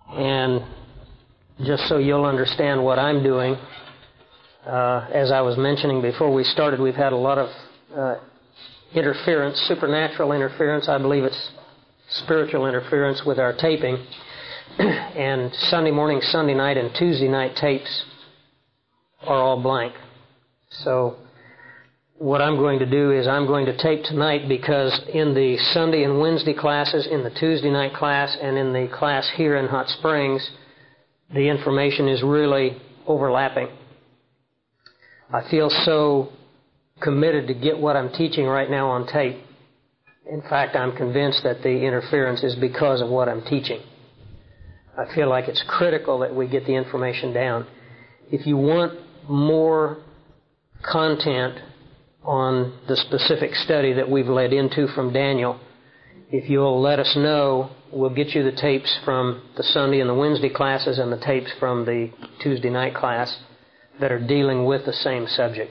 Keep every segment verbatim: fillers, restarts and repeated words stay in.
And just so you'll understand what I'm doing, uh, as I was mentioning before we started, we've had a lot of uh, interference, supernatural interference. I believe it's spiritual interference with our taping. And Sunday morning, Sunday night, and Tuesday night tapes are all blank. So what I'm going to do is I'm going to tape tonight, because in the Sunday and Wednesday classes, in the Tuesday night class, and in the class here in Hot Springs, the information is really overlapping. I feel so committed to get what I'm teaching right now on tape. In fact, I'm convinced that the interference is because of what I'm teaching. I feel like it's critical that we get the information down. If you want more content on the specific study that we've led into from Daniel, if you'll let us know, we'll get you the tapes from the Sunday and the Wednesday classes and the tapes from the Tuesday night class that are dealing with the same subject.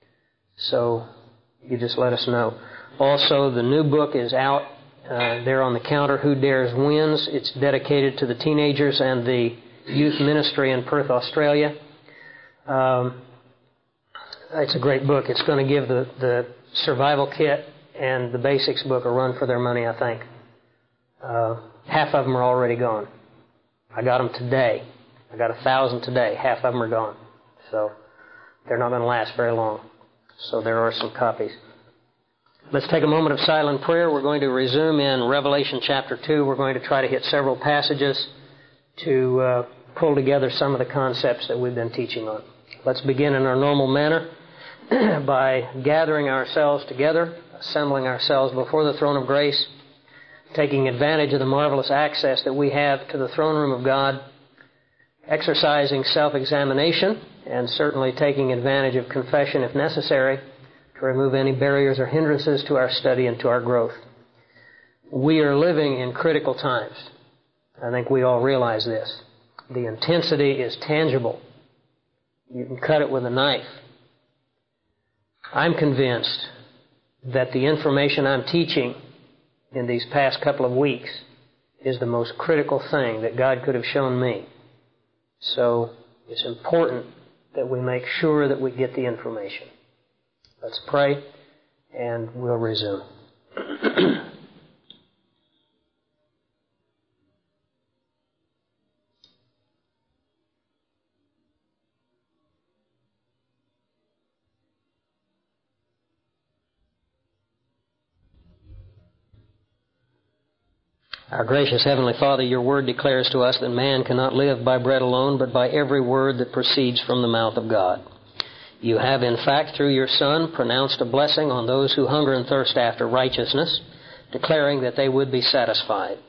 So you just let us know. Also, the new book is out uh, there on the counter, Who Dares Wins. It's dedicated to the teenagers and the youth ministry in Perth, Australia. Um, it's a great book. It's going to give the, the survival kit and the basics book a run for their money, I think. Uh, half of them are already gone. I got them today. I got a thousand today. Half of them are gone. So they're not going to last very long. So there are some copies. Let's take a moment of silent prayer. We're going to resume in Revelation chapter two. We're going to try to hit several passages to uh, pull together some of the concepts that we've been teaching on. Let's begin in our normal manner by gathering ourselves together, assembling ourselves before the throne of grace, taking advantage of the marvelous access that we have to the throne room of God, exercising self-examination, and certainly taking advantage of confession if necessary to remove any barriers or hindrances to our study and to our growth. We are living in critical times. I think we all realize this. The intensity is tangible. You can cut it with a knife. I'm convinced that the information I'm teaching in these past couple of weeks is the most critical thing that God could have shown me. So it's important that we make sure that we get the information. Let's pray, and we'll resume. Our gracious Heavenly Father, your word declares to us that man cannot live by bread alone, but by every word that proceeds from the mouth of God. You have, in fact, through your Son, pronounced a blessing on those who hunger and thirst after righteousness, declaring that they would be satisfied.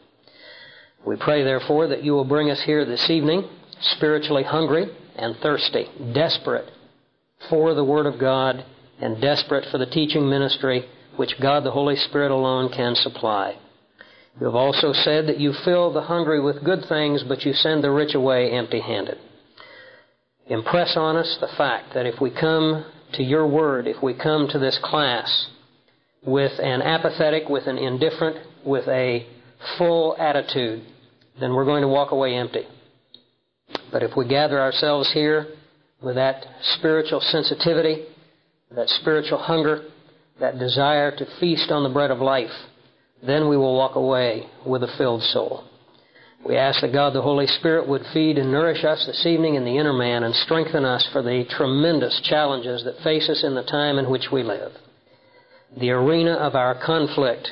We pray, therefore, that you will bring us here this evening spiritually hungry and thirsty, desperate for the Word of God, and desperate for the teaching ministry which God the Holy Spirit alone can supply. You have also said that you fill the hungry with good things, but you send the rich away empty-handed. Impress on us the fact that if we come to your word, if we come to this class with an apathetic, with an indifferent, with a full attitude, then we're going to walk away empty. But if we gather ourselves here with that spiritual sensitivity, that spiritual hunger, that desire to feast on the bread of life, then we will walk away with a filled soul. We ask that God the Holy Spirit would feed and nourish us this evening in the inner man and strengthen us for the tremendous challenges that face us in the time in which we live. The arena of our conflict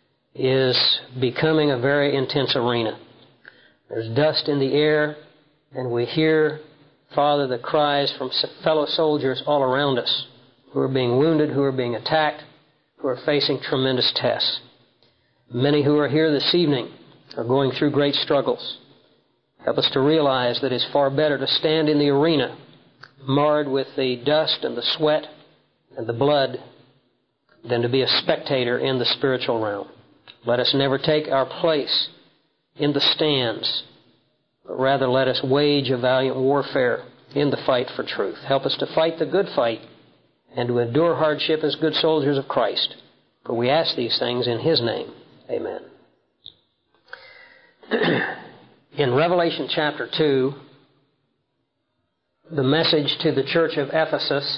is becoming a very intense arena. There's dust in the air, and we hear, Father, the cries from fellow soldiers all around us who are being wounded, who are being attacked, who are facing tremendous tests. Many who are here this evening are going through great struggles. Help us to realize that it's far better to stand in the arena, marred with the dust and the sweat and the blood, than to be a spectator in the spiritual realm. Let us never take our place in the stands, but rather let us wage a valiant warfare in the fight for truth. Help us to fight the good fight and to endure hardship as good soldiers of Christ. For we ask these things in His name. Amen. In Revelation chapter two, the message to the church of Ephesus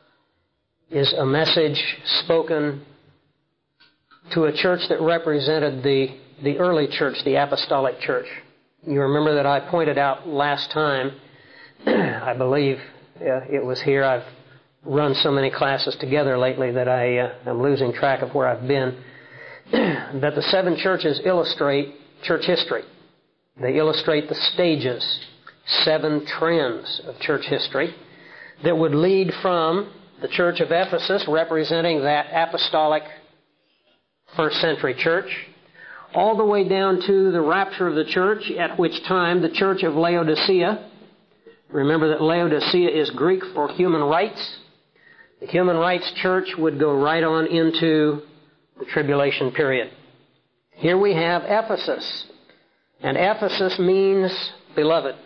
is a message spoken to a church that represented the, the early church, the apostolic church. You remember that I pointed out last time, I believe uh, it was here, I've run so many classes together lately that I uh, am losing track of where I've been, that the seven churches illustrate church history. They illustrate the stages, seven trends of church history that would lead from the church of Ephesus, representing that apostolic first century church, all the way down to the rapture of the church, at which time the church of Laodicea, remember that Laodicea is Greek for human rights, the human rights church would go right on into the tribulation period. Here we have Ephesus, and Ephesus means beloved.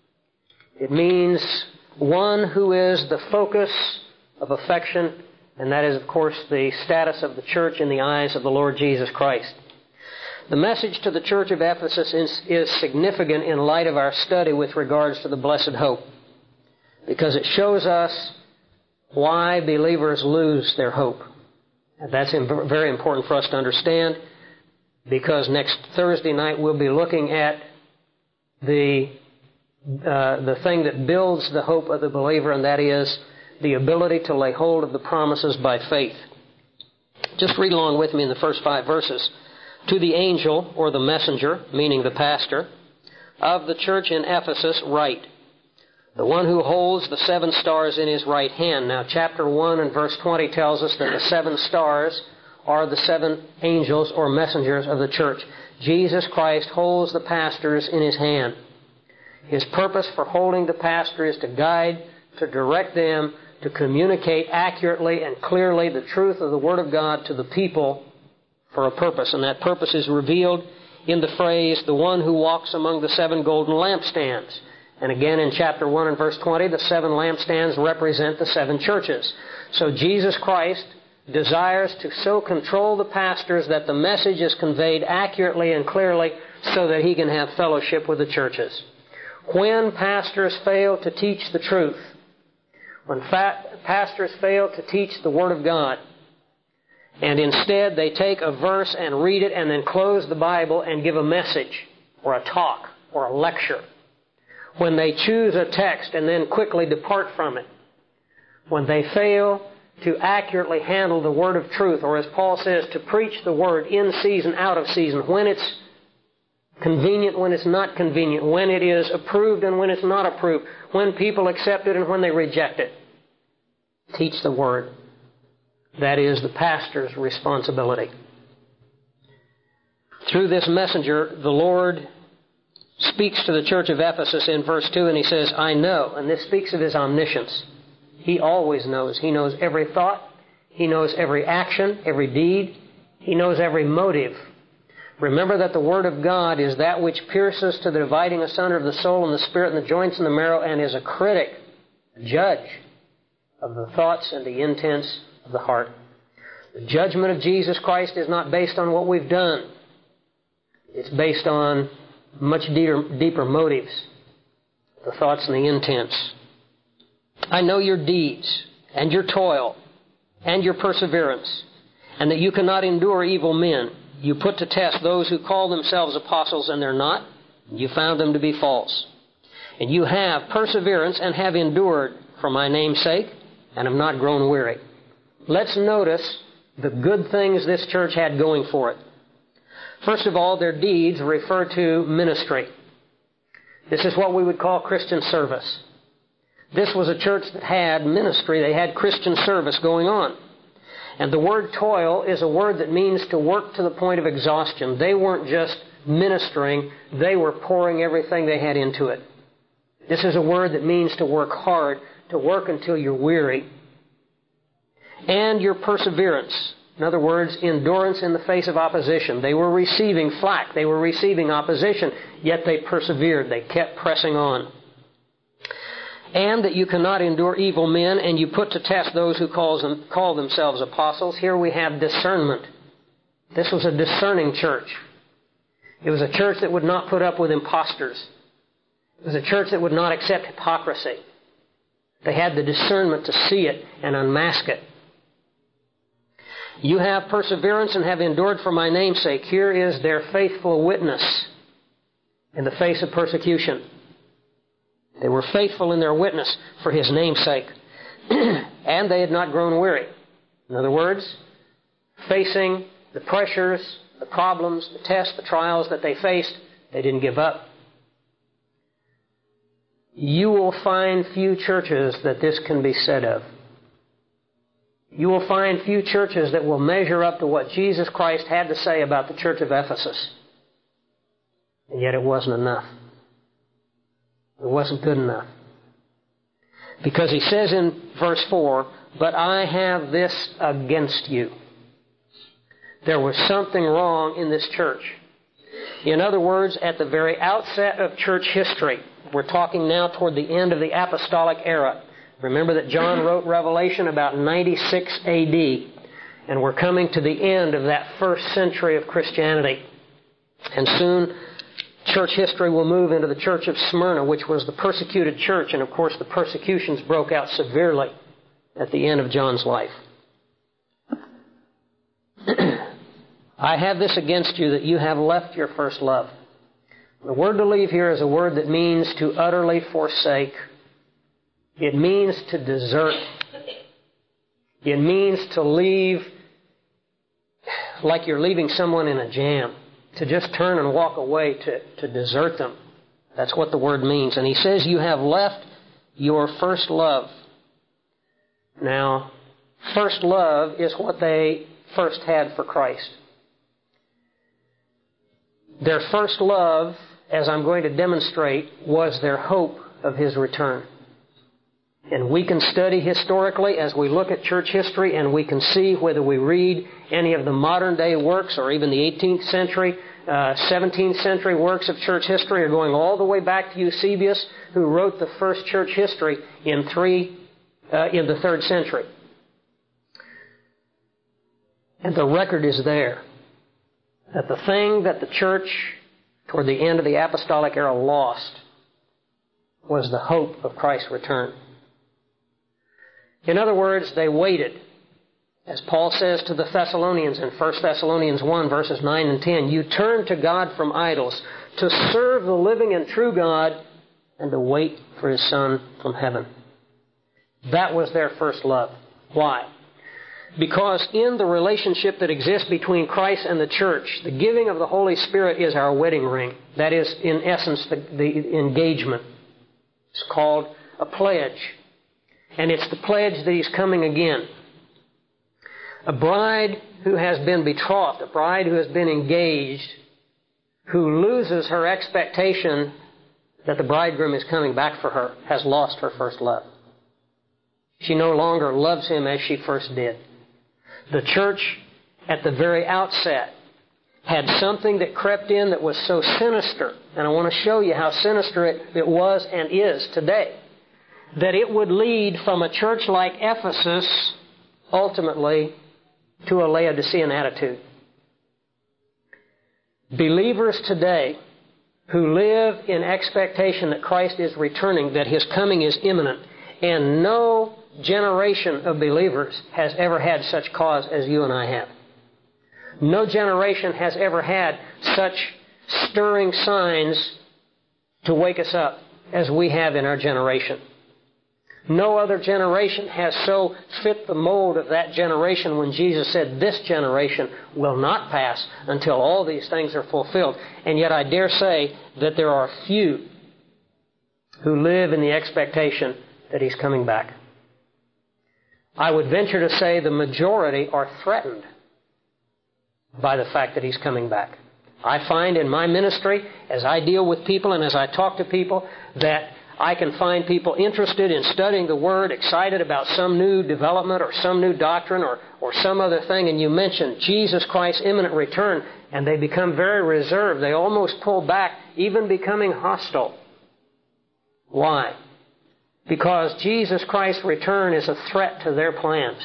It means one who is the focus of affection, and that is, of course, the status of the church in the eyes of the Lord Jesus Christ. The message to the church of Ephesus is, is significant in light of our study with regards to the blessed hope, because it shows us why believers lose their hope. And that's very important for us to understand, because next Thursday night we'll be looking at the, uh, the thing that builds the hope of the believer, and that is the ability to lay hold of the promises by faith. Just read along with me in the first five verses. To the angel, or the messenger, meaning the pastor, of the church in Ephesus write, the one who holds the seven stars in his right hand. Now, chapter one and verse twenty tells us that the seven stars are the seven angels or messengers of the church. Jesus Christ holds the pastors in his hand. His purpose for holding the pastor is to guide, to direct them, to communicate accurately and clearly the truth of the Word of God to the people for a purpose. And that purpose is revealed in the phrase, the one who walks among the seven golden lampstands. And again in chapter one and verse twenty, the seven lampstands represent the seven churches. So Jesus Christ desires to so control the pastors that the message is conveyed accurately and clearly so that he can have fellowship with the churches. When pastors fail to teach the truth, when fa- pastors fail to teach the Word of God, and instead they take a verse and read it and then close the Bible and give a message or a talk or a lecture, when they choose a text and then quickly depart from it, when they fail to accurately handle the word of truth, or as Paul says, to preach the word in season, out of season, when it's convenient, when it's not convenient, when it is approved and when it's not approved, when people accept it and when they reject it. Teach the word. That is the pastor's responsibility. Through this messenger, the Lord speaks to the church of Ephesus in verse two, and he says, I know. And this speaks of his omniscience. He always knows. He knows every thought. He knows every action, every deed. He knows every motive. Remember that the Word of God is that which pierces to the dividing asunder of the soul and the spirit and the joints and the marrow, and is a critic, a judge of the thoughts and the intents of the heart. The judgment of Jesus Christ is not based on what we've done. It's based on much deeper, deeper motives, the thoughts and the intents. I know your deeds and your toil and your perseverance, and that you cannot endure evil men. You put to test those who call themselves apostles and they're not. You found them to be false. And you have perseverance and have endured for my name's sake and have not grown weary. Let's notice the good things this church had going for it. First of all, their deeds refer to ministry. This is what we would call Christian service. This was a church that had ministry. They had Christian service going on. And the word toil is a word that means to work to the point of exhaustion. They weren't just ministering. They were pouring everything they had into it. This is a word that means to work hard, to work until you're weary. And your perseverance. In other words, endurance in the face of opposition. They were receiving flack. They were receiving opposition, yet they persevered. They kept pressing on. And that you cannot endure evil men, and you put to test those who call, them, call themselves apostles. Here we have discernment. This was a discerning church. It was a church that would not put up with impostors. It was a church that would not accept hypocrisy. They had the discernment to see it and unmask it. You have perseverance and have endured for my name's sake. Here is their faithful witness in the face of persecution. They were faithful in their witness for His name's sake. And they had not grown weary. In other words, facing the pressures, the problems, the tests, the trials that they faced, they didn't give up. You will find few churches that this can be said of. You will find few churches that will measure up to what Jesus Christ had to say about the church of Ephesus. And yet it wasn't enough. It wasn't good enough. Because He says in verse four, but I have this against you. There was something wrong in this church. In other words, at the very outset of church history, we're talking now toward the end of the apostolic era. Remember that John wrote Revelation about ninety-six A D, and we're coming to the end of that first century of Christianity. And soon, church history will move into the church of Smyrna, which was the persecuted church, and of course the persecutions broke out severely at the end of John's life. I have this against you, that you have left your first love. The word to leave here is a word that means to utterly forsake. It means to desert. It means to leave like you're leaving someone in a jam. To just turn and walk away, to, to desert them. That's what the word means. And He says, you have left your first love. Now, first love is what they first had for Christ. Their first love, as I'm going to demonstrate, was their hope of His return. And we can study historically as we look at church history, and we can see whether we read any of the modern day works or even the eighteenth century, uh, seventeenth century works of church history, or going all the way back to Eusebius, who wrote the first church history in three uh, in the third century. And the record is there that the thing that the church toward the end of the apostolic era lost was the hope of Christ's return. In other words, they waited. As Paul says to the Thessalonians in First Thessalonians one, verses nine and ten, you turn to God from idols to serve the living and true God and to wait for His Son from heaven. That was their first love. Why? Because in the relationship that exists between Christ and the church, the giving of the Holy Spirit is our wedding ring. That is, in essence, the, the engagement. It's called a pledge. And it's the pledge that He's coming again. A bride who has been betrothed, a bride who has been engaged, who loses her expectation that the bridegroom is coming back for her, has lost her first love. She no longer loves Him as she first did. The church, at the very outset, had something that crept in that was so sinister, and I want to show you how sinister it, it was and is today, that it would lead from a church like Ephesus, ultimately, to a Laodicean attitude. Believers today who live in expectation that Christ is returning, that His coming is imminent, and no generation of believers has ever had such cause as you and I have. No generation has ever had such stirring signs to wake us up as we have in our generation. No other generation has so fit the mold of that generation when Jesus said, this generation will not pass until all these things are fulfilled. And yet I dare say that there are few who live in the expectation that He's coming back. I would venture to say the majority are threatened by the fact that He's coming back. I find in my ministry, as I deal with people and as I talk to people, that I can find people interested in studying the Word, excited about some new development or some new doctrine or, or some other thing, and you mention Jesus Christ's imminent return, and they become very reserved. They almost pull back, even becoming hostile. Why? Because Jesus Christ's return is a threat to their plans.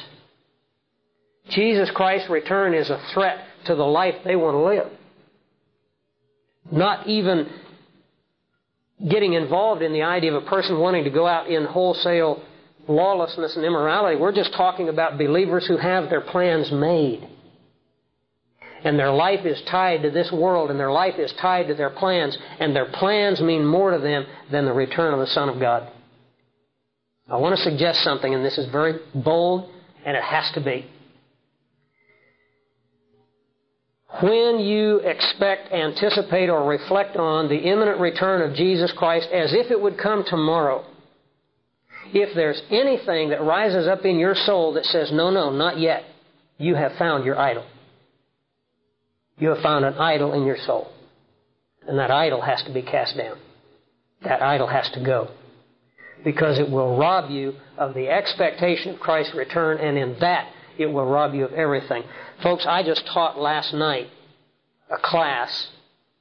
Jesus Christ's return is a threat to the life they want to live. not even getting involved in the idea of a person wanting to go out in wholesale lawlessness and immorality. We're just talking about believers who have their plans made. And their life is tied to this world, and their life is tied to their plans, and their plans mean more to them than the return of the Son of God. I want to suggest something, and this is very bold, and it has to be. When you expect, anticipate, or reflect on the imminent return of Jesus Christ as if it would come tomorrow, if there's anything that rises up in your soul that says, no, no, not yet, you have found your idol. You have found an idol in your soul. And that idol has to be cast down. That idol has to go. Because it will rob you of the expectation of Christ's return, and in that, it will rob you of everything. Folks, I just taught last night a class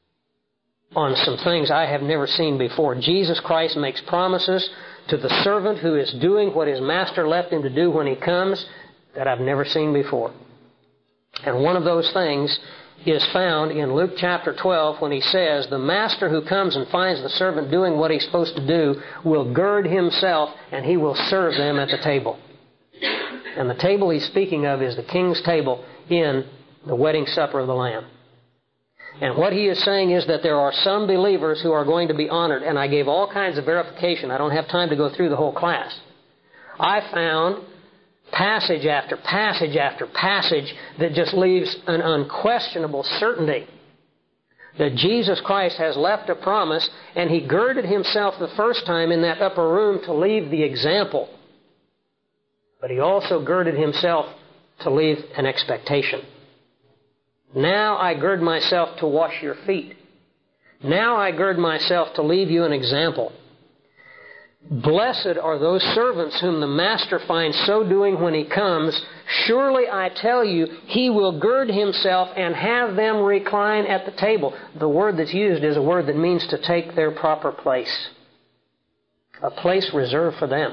on some things I have never seen before. Jesus Christ makes promises to the servant who is doing what his master left him to do when he comes that I've never seen before. And one of those things is found in Luke chapter twelve when he says, the master who comes and finds the servant doing what he's supposed to do will gird himself and he will serve them at the table. And the table he's speaking of is the king's table in the wedding supper of the Lamb. And what he is saying is that there are some believers who are going to be honored. And I gave all kinds of verification. I don't have time to go through the whole class. I found passage after passage after passage that just leaves an unquestionable certainty that Jesus Christ has left a promise, and he girded himself the first time in that upper room to leave the example. But he also girded himself to leave an expectation. Now I gird myself to wash your feet. Now I gird myself to leave you an example. Blessed are those servants whom the master finds so doing when he comes. Surely I tell you, he will gird himself and have them recline at the table. The word that's used is a word that means to take their proper place. A place reserved for them.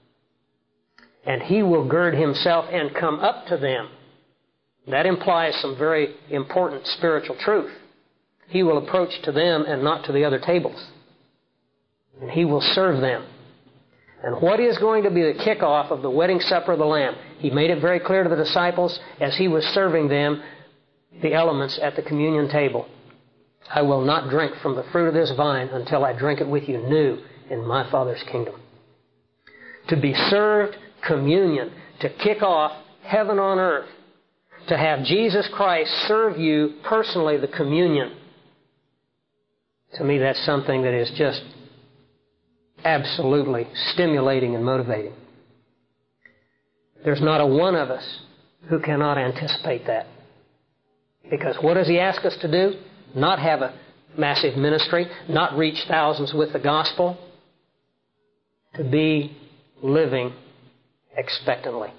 And he will gird himself and come up to them. That implies some very important spiritual truth. He will approach to them and not to the other tables. And he will serve them. And what is going to be the kickoff of the wedding supper of the Lamb? He made it very clear to the disciples as he was serving them the elements at the communion table. I will not drink from the fruit of this vine until I drink it with you new in my Father's kingdom. To be served communion, to kick off heaven on earth, to have Jesus Christ serve you personally the communion. To me, that's something that is just absolutely stimulating and motivating. There's not a one of us who cannot anticipate that. Because what does he ask us to do? Not have a massive ministry, not reach thousands with the gospel. To be living expectantly.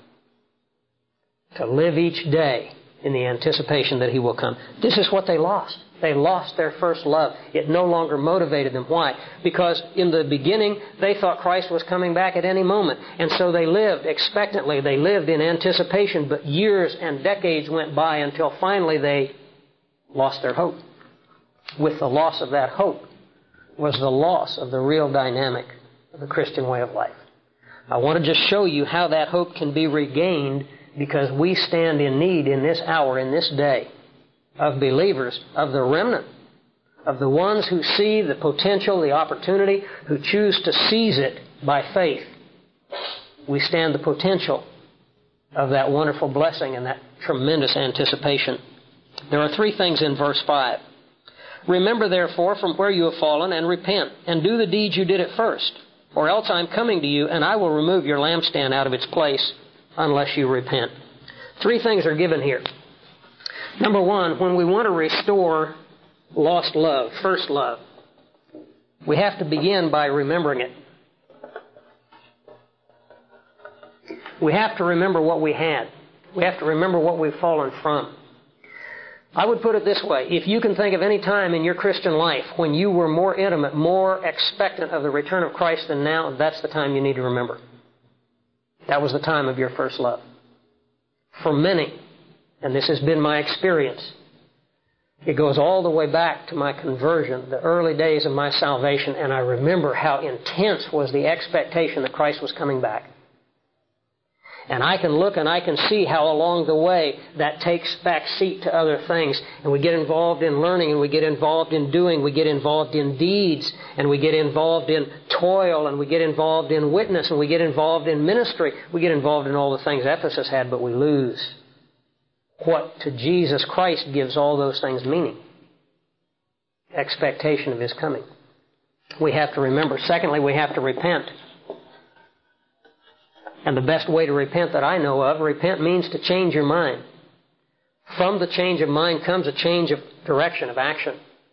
To live each day in the anticipation that he will come. This is what they lost. They lost their first love. It no longer motivated them. Why? Because in the beginning, they thought Christ was coming back at any moment. And so they lived expectantly. They lived in anticipation. But years and decades went by until finally they lost their hope. With the loss of that hope was the loss of the real dynamic of the Christian way of life. I want to just show you how that hope can be regained, because we stand in need in this hour, in this day, of believers, of the remnant, of the ones who see the potential, the opportunity, who choose to seize it by faith. We stand the potential of that wonderful blessing and that tremendous anticipation. There are three things in verse five. Remember, therefore, from where you have fallen, and repent, and do the deeds you did at first. Or else I'm coming to you, and I will remove your lampstand out of its place, unless you repent. Three things are given here. Number one, when we want to restore lost love, first love, we have to begin by remembering it. We have to remember what we had. We have to remember what we've fallen from. I would put it this way. If you can think of any time in your Christian life when you were more intimate, more expectant of the return of Christ than now, that's the time you need to remember. That was the time of your first love. For many, and this has been my experience, It goes all the way back to my conversion, the early days of my salvation, and I remember how intense was the expectation that Christ was coming back. And I can look and I can see how along the way that takes back seat to other things. And we get involved in learning, and we get involved in doing, we get involved in deeds, and we get involved in toil, and we get involved in witness, and we get involved in ministry. We get involved in all the things Ephesus had, but we lose what to Jesus Christ gives all those things meaning. Expectation of His coming. We have to remember. Secondly, we have to repent. And the best way to repent that I know of, repent means to change your mind. From the change of mind comes a change of direction, of action.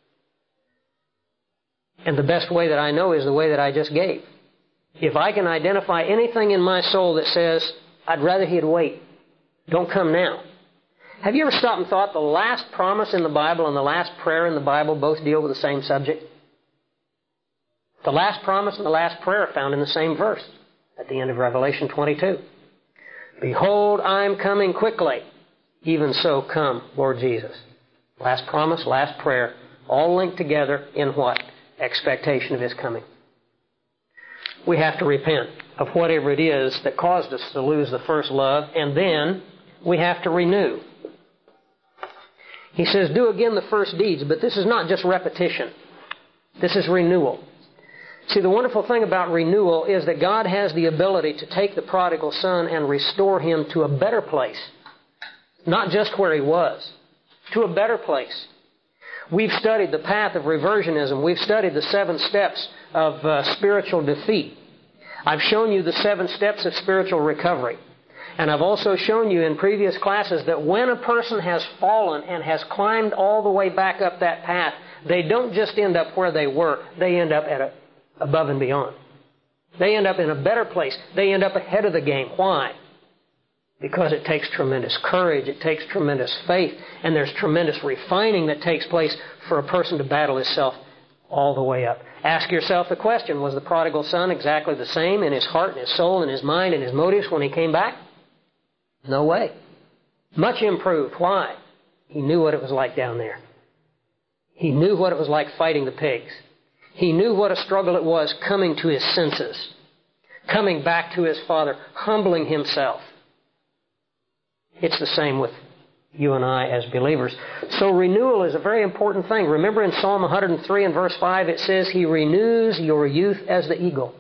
And the best way that I know is the way that I just gave. If I can identify anything in my soul that says, I'd rather He'd wait, don't come now. Have you ever stopped and thought the last promise in the Bible and the last prayer in the Bible both deal with the same subject? The last promise and the last prayer are found in the same verse at the end of Revelation twenty-two. Behold, I'm coming quickly. Even so come, Lord Jesus. Last promise, last prayer, all linked together in what? Expectation of His coming. We have to repent of whatever it is that caused us to lose the first love, and then we have to renew. He says, do again the first deeds, but this is not just repetition. This is renewal. See, the wonderful thing about renewal is that God has the ability to take the prodigal son and restore him to a better place. Not just where he was, to a better place. We've studied the path of reversionism. We've studied the seven steps of uh, spiritual defeat. I've shown you the seven steps of spiritual recovery. And I've also shown you in previous classes that when a person has fallen and has climbed all the way back up that path, they don't just end up where they were. They end up at a, above and beyond. They end up in a better place. They end up ahead of the game. Why? Because it takes tremendous courage. It takes tremendous faith. And there's tremendous refining that takes place for a person to battle himself all the way up. Ask yourself the question, was the prodigal son exactly the same in his heart and his soul and his mind and his motives when he came back? No way. Much improved. Why? He knew what it was like down there. He knew what it was like fighting the pigs. He knew what a struggle it was coming to his senses, coming back to his Father, humbling himself. It's the same with you and I as believers. So renewal is a very important thing. Remember in Psalm one hundred three and verse five it says, He renews your youth as the eagle.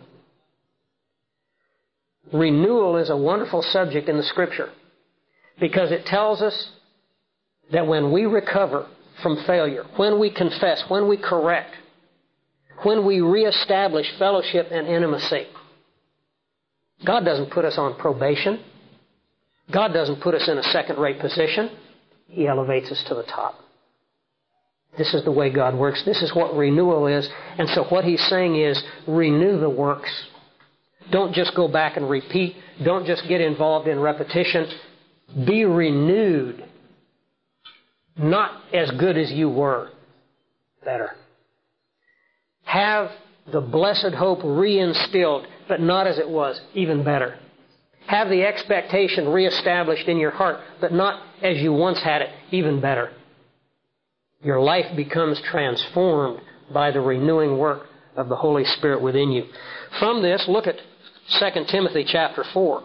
Renewal is a wonderful subject in the Scripture because it tells us that when we recover from failure, when we confess, when we correct, when we reestablish fellowship and intimacy, God doesn't put us on probation. God doesn't put us in a second-rate position. He elevates us to the top. This is the way God works. This is what renewal is. And so what He's saying is, renew the works. Don't just go back and repeat. Don't just get involved in repetition. Be renewed. Not as good as you were. Better. Have the blessed hope reinstilled, but not as it was. Even better. Have the expectation reestablished in your heart, but not as you once had it. Even better. Your life becomes transformed by the renewing work of the Holy Spirit within you. From this, look at Second Timothy chapter four.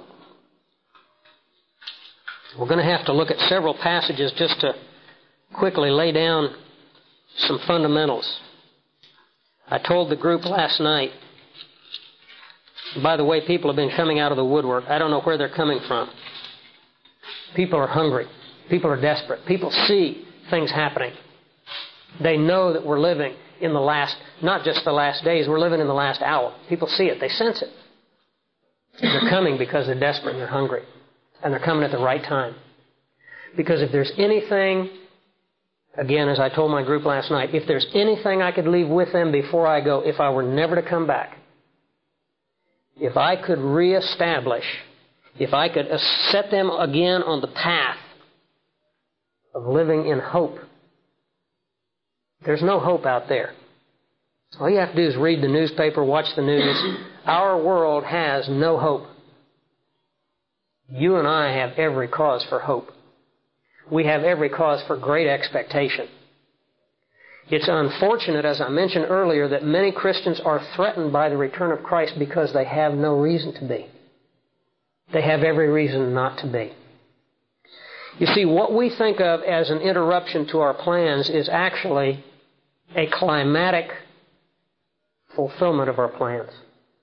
We're going to have to look at several passages just to quickly lay down some fundamentals. I told the group last night, by the way, people have been coming out of the woodwork. I don't know where they're coming from. People are hungry. People are desperate. People see things happening. They know that we're living in the last, not just the last days, we're living in the last hour. People see it. They sense it. They're coming because they're desperate and they're hungry. And they're coming at the right time. Because if there's anything, again, as I told my group last night, if there's anything I could leave with them before I go, if I were never to come back, if I could reestablish, if I could set them again on the path of living in hope. There's no hope out there. All you have to do is read the newspaper, watch the news. Our world has no hope. You and I have every cause for hope. We have every cause for great expectation. It's unfortunate, as I mentioned earlier, that many Christians are threatened by the return of Christ because they have no reason to be. They have every reason not to be. You see, what we think of as an interruption to our plans is actually a climatic fulfillment of our plans.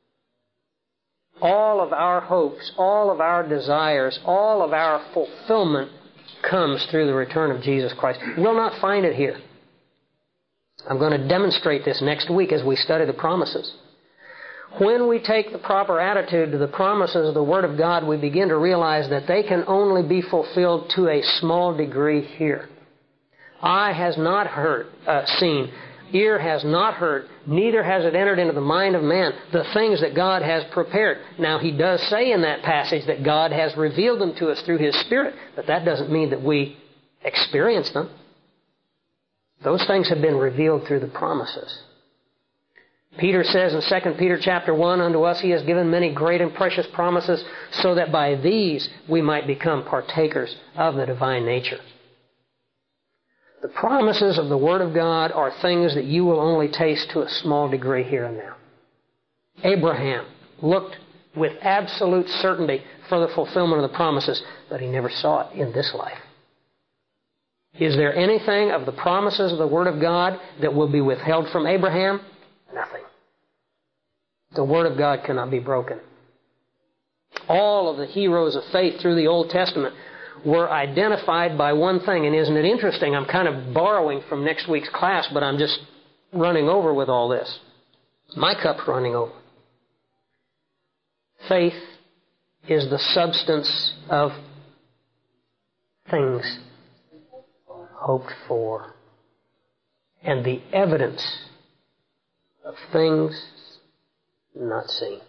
All of our hopes, all of our desires, all of our fulfillment comes through the return of Jesus Christ. We'll not find it here. I'm going to demonstrate this next week as we study the promises. When we take the proper attitude to the promises of the Word of God, we begin to realize that they can only be fulfilled to a small degree here. Eye has not heard, uh, seen, ear has not heard, neither has it entered into the mind of man the things that God has prepared. Now, He does say in that passage that God has revealed them to us through His Spirit, but that doesn't mean that we experience them. Those things have been revealed through the promises. Peter says in Second Peter chapter one, unto us He has given many great and precious promises, so that by these we might become partakers of the divine nature. The promises of the Word of God are things that you will only taste to a small degree here and now. Abraham looked with absolute certainty for the fulfillment of the promises, but he never saw it in this life. Is there anything of the promises of the Word of God that will be withheld from Abraham? Nothing. The Word of God cannot be broken. All of the heroes of faith through the Old Testament were identified by one thing. And isn't it interesting? I'm kind of borrowing from next week's class, but I'm just running over with all this. My cup's running over. Faith is the substance of things hoped for, and the evidence of things not seen.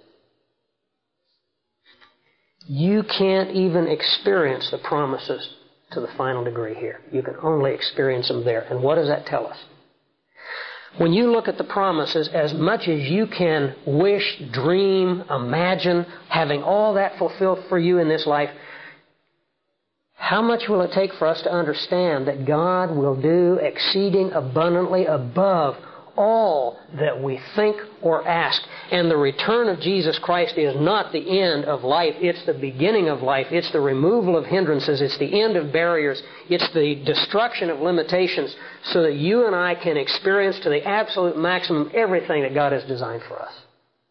You can't even experience the promises to the final degree here. You can only experience them there. And what does that tell us? When you look at the promises, as much as you can wish, dream, imagine having all that fulfilled for you in this life, how much will it take for us to understand that God will do exceeding abundantly above all that we think or ask? And the return of Jesus Christ is not the end of life. It's the beginning of life. It's the removal of hindrances. It's the end of barriers. It's the destruction of limitations so that you and I can experience to the absolute maximum everything that God has designed for us.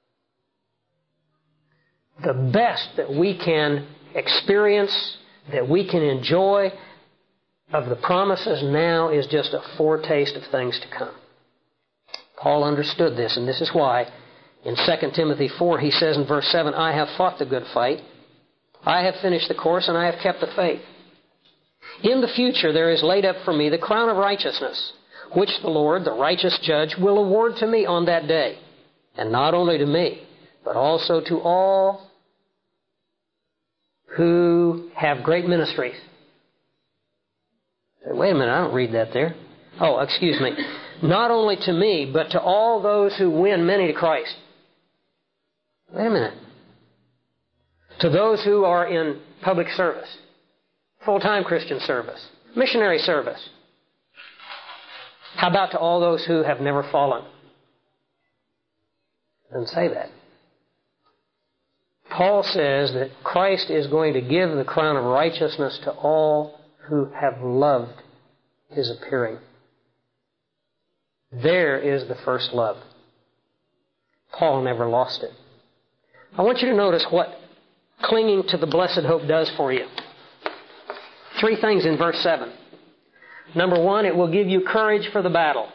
The best that we can experience, that we can enjoy of the promises now is just a foretaste of things to come. Paul understood this, and this is why in Second Timothy four he says in verse seven, I have fought the good fight, I have finished the course, and I have kept the faith. In the future there is laid up for me the crown of righteousness, which the Lord, the righteous judge, will award to me on that day, and not only to me, but also to all who have great ministries. Wait a minute, I don't read that there. Oh, excuse me. Not only to me, but to all those who win many to Christ. Wait a minute. To those who are in public service, full-time Christian service, missionary service. How about to all those who have never fallen? It doesn't say that. Paul says that Christ is going to give the crown of righteousness to all who have loved His appearing. There is the first love. Paul never lost it. I want you to notice what clinging to the blessed hope does for you. Three things in verse seven. Number one, it will give you courage for the battle.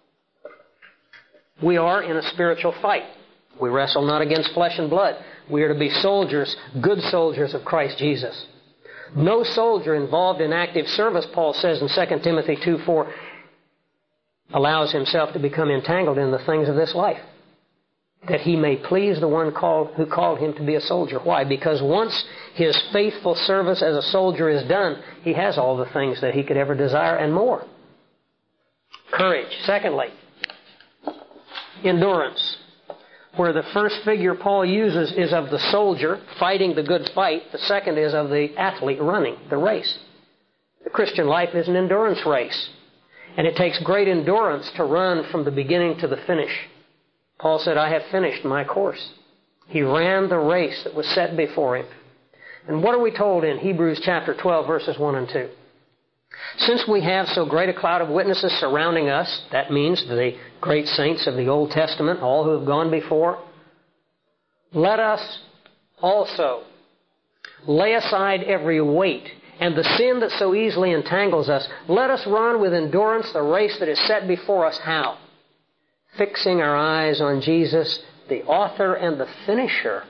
We are in a spiritual fight. We wrestle not against flesh and blood. We are to be soldiers, good soldiers of Christ Jesus. No soldier involved in active service, Paul says in Second Timothy two four, allows himself to become entangled in the things of this life, that he may please the one called, who called him to be a soldier. Why? Because once his faithful service as a soldier is done, he has all the things that he could ever desire and more. Courage. Secondly, endurance. Where the first figure Paul uses is of the soldier fighting the good fight, the second is of the athlete running the race. The Christian life is an endurance race. And it takes great endurance to run from the beginning to the finish. Paul said, I have finished my course. He ran the race that was set before him. And what are we told in Hebrews chapter twelve, verses one and two? Since we have so great a cloud of witnesses surrounding us, that means the great saints of the Old Testament, all who have gone before, let us also lay aside every weight and the sin that so easily entangles us. Let us run with endurance the race that is set before us. How? Fixing our eyes on Jesus, the author and the finisher.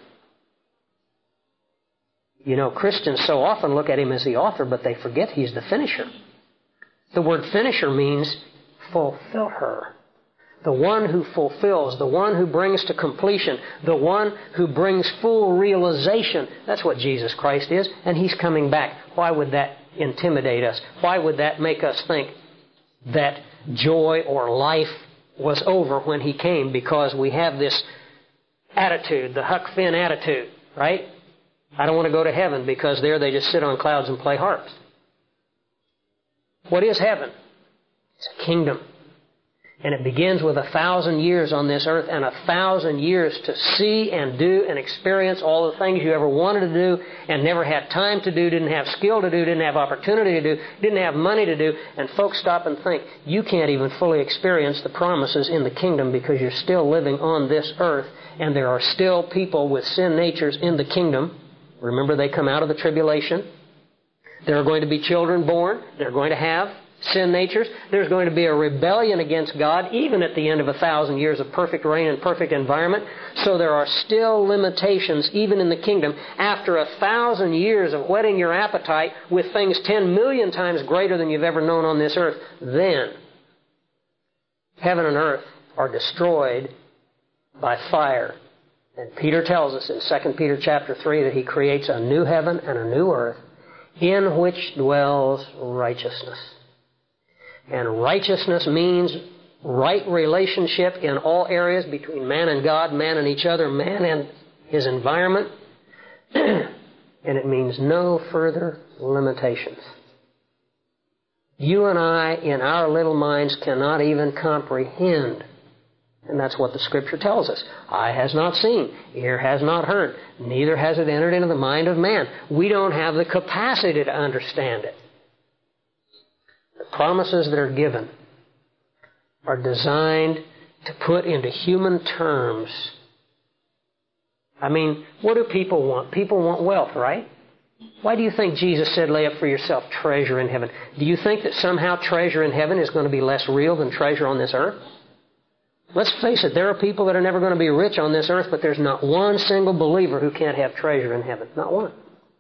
You know, Christians so often look at him as the author, but they forget he's the finisher. The word finisher means fulfiller. The one who fulfills, the one who brings to completion, the one who brings full realization. That's what Jesus Christ is, and He's coming back. Why would that intimidate us? Why would that make us think that joy or life was over when He came? Because we have this attitude, the Huck Finn attitude, right? I don't want to go to heaven because there they just sit on clouds and play harps. What is heaven? It's a kingdom. And it begins with a thousand years on this earth and a thousand years to see and do and experience all the things you ever wanted to do and never had time to do, didn't have skill to do, didn't have opportunity to do, didn't have money to do. And folks stop and think, you can't even fully experience the promises in the kingdom because you're still living on this earth and there are still people with sin natures in the kingdom. Remember, they come out of the tribulation. There are going to be children born. They're going to have sin natures. There's going to be a rebellion against God even at the end of a thousand years of perfect reign and perfect environment. So there are still limitations even in the kingdom. After a thousand years of whetting your appetite with things ten million times greater than you've ever known on this earth, then heaven and earth are destroyed by fire. And Peter tells us in Second Peter chapter three that He creates a new heaven and a new earth in which dwells righteousness. And righteousness means right relationship in all areas between man and God, man and each other, man and his environment. And it means no further limitations. You and I, in our little minds, cannot even comprehend. And that's what the Scripture tells us. Eye has not seen, ear has not heard, neither has it entered into the mind of man. We don't have the capacity to understand it. The promises that are given are designed to put into human terms. I mean, what do people want? People want wealth, right? Why do you think Jesus said, lay up for yourself treasure in heaven? Do you think that somehow treasure in heaven is going to be less real than treasure on this earth? Let's face it, there are people that are never going to be rich on this earth, but there's not one single believer who can't have treasure in heaven. Not one.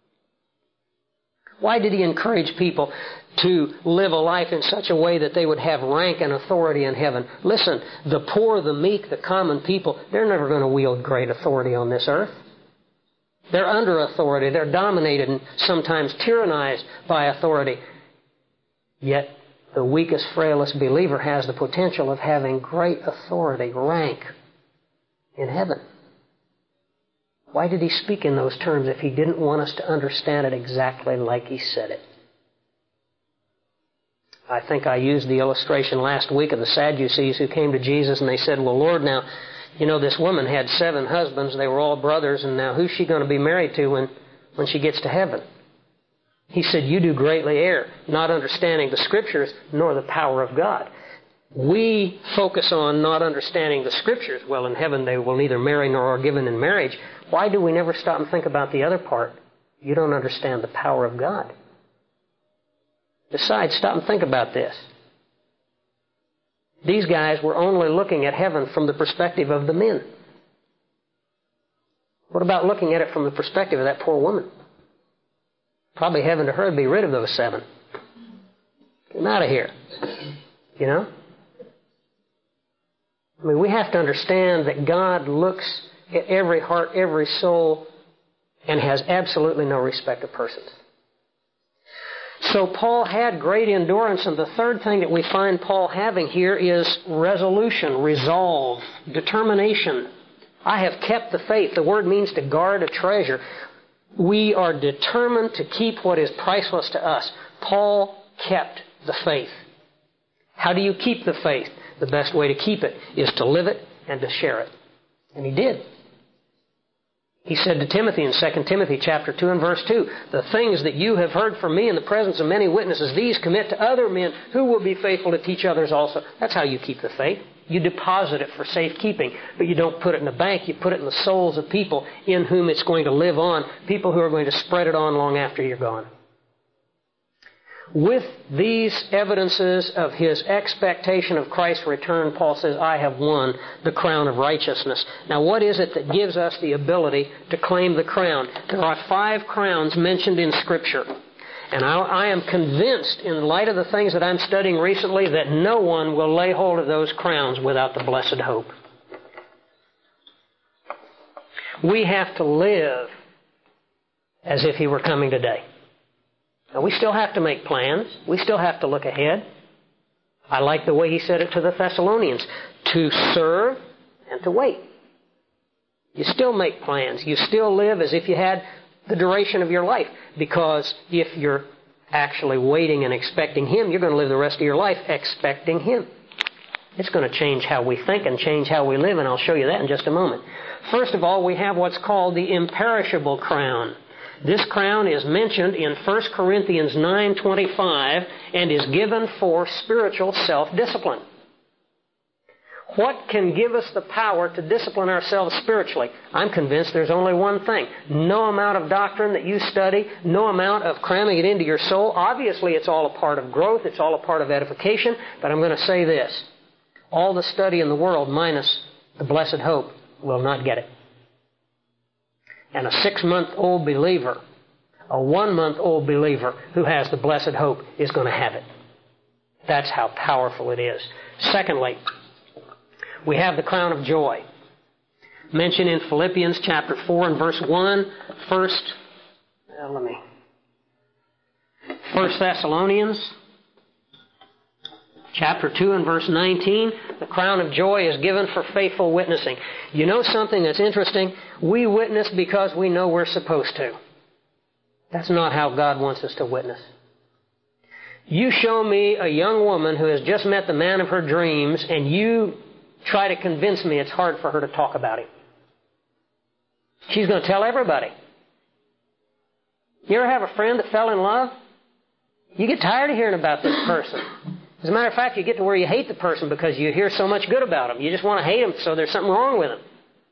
Why did He encourage people to live a life in such a way that they would have rank and authority in heaven? Listen, the poor, the meek, the common people, they're never going to wield great authority on this earth. They're under authority. They're dominated and sometimes tyrannized by authority. Yet, the weakest, frailest believer has the potential of having great authority, rank in heaven. Why did He speak in those terms if He didn't want us to understand it exactly like He said it? I think I used the illustration last week of the Sadducees who came to Jesus and they said, well, Lord, now, you know, this woman had seven husbands. They were all brothers, and now who's she going to be married to when, when she gets to heaven? He said, you do greatly err, not understanding the Scriptures nor the power of God. We focus on not understanding the Scriptures. Well, in heaven they will neither marry nor are given in marriage. Why do we never stop and think about the other part? You don't understand the power of God. Besides, stop and think about this. These guys were only looking at heaven from the perspective of the men. What about looking at it from the perspective of that poor woman? Probably heaven to her would be rid of those seven. Get them out of here. You know? I mean, we have to understand that God looks at every heart, every soul, and has absolutely no respect of persons. So Paul had great endurance, and the third thing that we find Paul having here is resolution, resolve, determination. I have kept the faith. The word means to guard a treasure. We are determined to keep what is priceless to us. Paul kept the faith. How do you keep the faith? The best way to keep it is to live it and to share it. And he did. He said to Timothy in Second Timothy chapter two and verse two, the things that you have heard from me in the presence of many witnesses, these commit to other men who will be faithful to teach others also. That's how you keep the faith. You deposit it for safekeeping, but you don't put it in a bank. You put it in the souls of people in whom it's going to live on, people who are going to spread it on long after you're gone. With these evidences of his expectation of Christ's return, Paul says, I have won the crown of righteousness. Now, what is it that gives us the ability to claim the crown? There are five crowns mentioned in Scripture. And I, I am convinced, in light of the things that I'm studying recently, that no one will lay hold of those crowns without the blessed hope. We have to live as if he were coming today. Now, we still have to make plans. We still have to look ahead. I like the way he said it to the Thessalonians. To serve and to wait. You still make plans. You still live as if you had the duration of your life. Because if you're actually waiting and expecting him, you're going to live the rest of your life expecting him. It's going to change how we think and change how we live, and I'll show you that in just a moment. First of all, we have what's called the imperishable crown. This crown is mentioned in First Corinthians nine twenty-five and is given for spiritual self-discipline. What can give us the power to discipline ourselves spiritually? I'm convinced there's only one thing. No amount of doctrine that you study, no amount of cramming it into your soul. Obviously, it's all a part of growth. It's all a part of edification. But I'm going to say this. All the study in the world minus the blessed hope will not get it. And a six-month-old believer, a one-month-old believer who has the blessed hope is going to have it. That's how powerful it is. Secondly, we have the crown of joy. Mentioned in Philippians chapter four and verse one. First, uh, let me, First Thessalonians chapter two and verse nineteen, the crown of joy is given for faithful witnessing. You know something that's interesting? We witness because we know we're supposed to. That's not how God wants us to witness. You show me a young woman who has just met the man of her dreams, and you try to convince me it's hard for her to talk about him. She's going to tell everybody. You ever have a friend that fell in love? You get tired of hearing about this person. As a matter of fact, you get to where you hate the person because you hear so much good about him. You just want to hate him, so there's something wrong with him.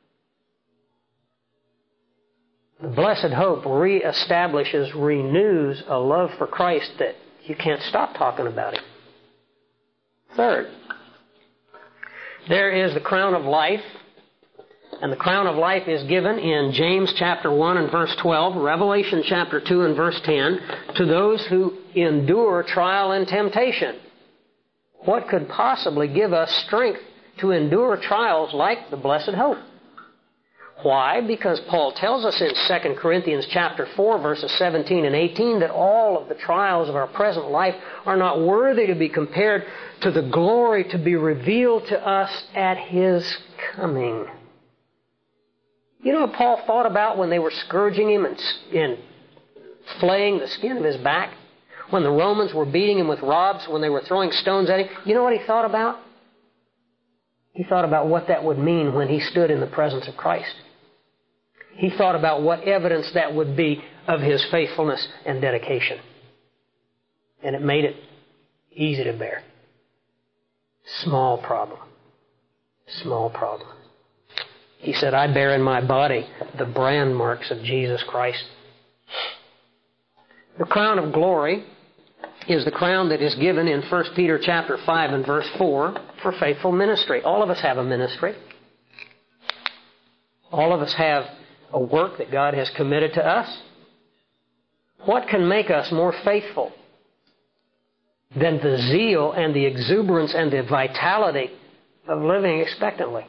The blessed hope reestablishes, renews a love for Christ that you can't stop talking about him. Third, there is the crown of life. And the crown of life is given in James chapter one and verse twelve, Revelation chapter two and verse ten, to those who endure trial and temptation. What could possibly give us strength to endure trials like the blessed hope? Why? Because Paul tells us in Second Corinthians chapter four, verses seventeen and eighteen, that all of the trials of our present life are not worthy to be compared to the glory to be revealed to us at his coming. You know what Paul thought about when they were scourging him and, and flaying the skin of his back? When the Romans were beating him with rods, when they were throwing stones at him? You know what he thought about? He thought about what that would mean when he stood in the presence of Christ. He thought about what evidence that would be of his faithfulness and dedication. And it made it easy to bear. Small problem. Small problem. He said, I bear in my body the brand marks of Jesus Christ. The crown of glory is the crown that is given in First Peter chapter five and verse four for faithful ministry. All of us have a ministry. All of us have a work that God has committed to us. What can make us more faithful than the zeal and the exuberance and the vitality of living expectantly?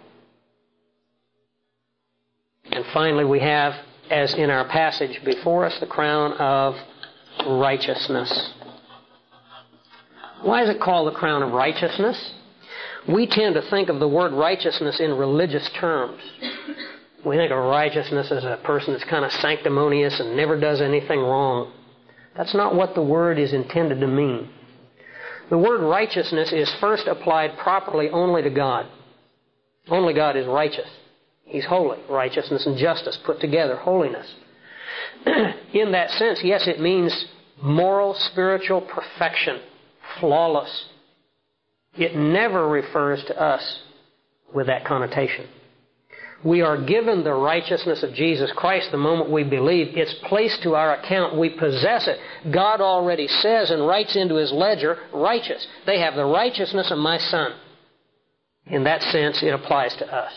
And finally, we have, as in our passage before us, the crown of righteousness. Why is it called the crown of righteousness? We tend to think of the word righteousness in religious terms. We think of righteousness as a person that's kind of sanctimonious and never does anything wrong. That's not what the word is intended to mean. The word righteousness is first applied properly only to God. Only God is righteous. He's holy. Righteousness and justice put together, holiness. In that sense, yes, it means moral, spiritual perfection, flawless. It never refers to us with that connotation. We are given the righteousness of Jesus Christ the moment we believe. It's placed to our account. We possess it. God already says and writes into His ledger, righteous. They have the righteousness of my Son. In that sense, it applies to us.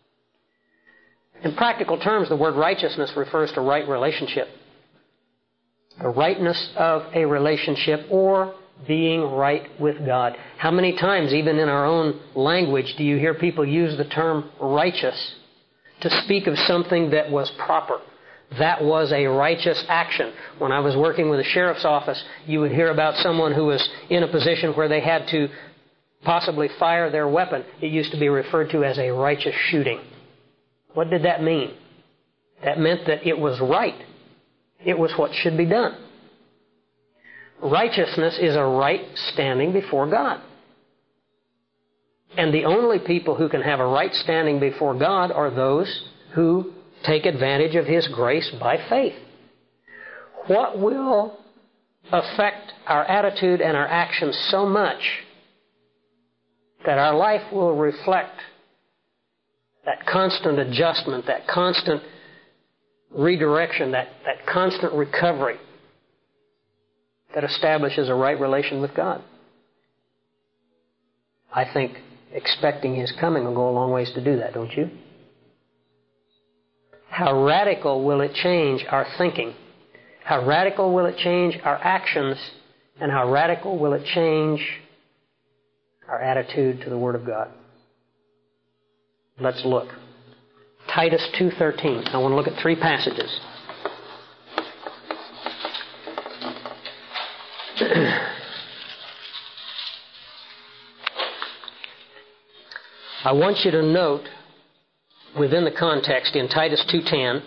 In practical terms, the word righteousness refers to right relationship. The rightness of a relationship or being right with God. How many times, even in our own language, do you hear people use the term righteous to speak of something that was proper? That was a righteous action. When I was working with the sheriff's office, you would hear about someone who was in a position where they had to possibly fire their weapon. It used to be referred to as a righteous shooting. What did that mean? That meant that it was right. It was what should be done. Righteousness is a right standing before God. And the only people who can have a right standing before God are those who take advantage of His grace by faith. What will affect our attitude and our actions so much that our life will reflect that constant adjustment, that constant redirection, that, that constant recovery that establishes a right relation with God? I think expecting His coming will go a long ways to do that, don't you? How radical will it change our thinking? How radical will it change our actions? And how radical will it change our attitude to the Word of God? Let's look. Titus two thirteen. I want to look at three passages. I want you to note within the context in Titus two ten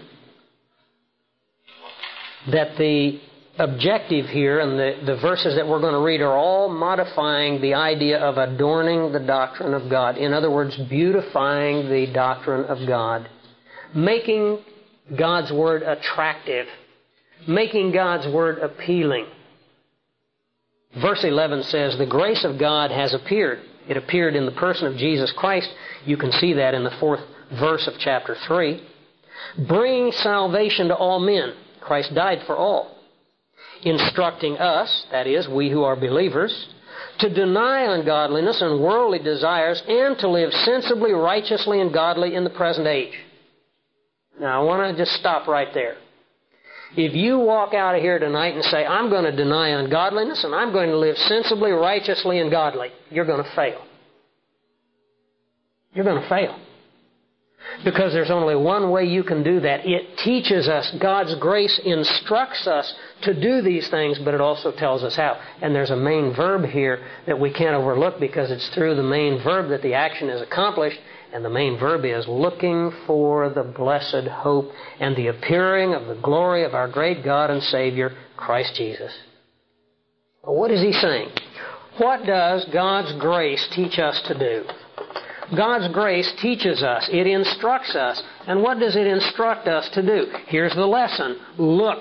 that the objective here and the, the verses that we're going to read are all modifying the idea of adorning the doctrine of God. In other words, beautifying the doctrine of God. Making God's Word attractive. Making God's Word appealing. Verse eleven says, the grace of God has appeared. It appeared in the person of Jesus Christ. You can see that in the fourth verse of chapter three. Bringing salvation to all men. Christ died for all. Instructing us, that is, we who are believers, to deny ungodliness and worldly desires and to live sensibly, righteously, and godly in the present age. Now, I want to just stop right there. If you walk out of here tonight and say, I'm going to deny ungodliness and I'm going to live sensibly, righteously, and godly, you're going to fail. You're going to fail. Because there's only one way you can do that. It teaches us, God's grace instructs us to do these things, but it also tells us how. And there's a main verb here that we can't overlook because it's through the main verb that the action is accomplished. And the main verb is looking for the blessed hope and the appearing of the glory of our great God and Savior, Christ Jesus. Well, what is he saying? What does God's grace teach us to do? God's grace teaches us. It instructs us. And what does it instruct us to do? Here's the lesson. Look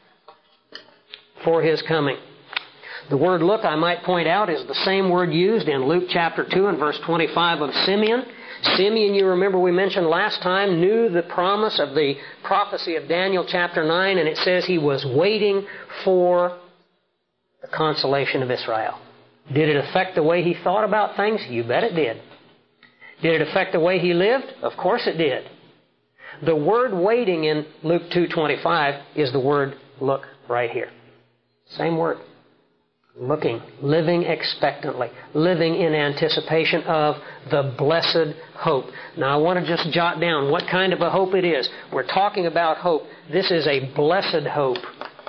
for His coming. The word look, I might point out, is the same word used in Luke chapter two and verse twenty-five of Simeon. Simeon, you remember we mentioned last time, knew the promise of the prophecy of Daniel chapter nine, and it says he was waiting for the consolation of Israel. Did it affect the way he thought about things? You bet it did. Did it affect the way he lived? Of course it did. The word waiting in Luke two twenty-five is the word look right here. Same word. Looking, living expectantly, living in anticipation of the blessed hope. Now I want to just jot down what kind of a hope it is. We're talking about hope. This is a blessed hope.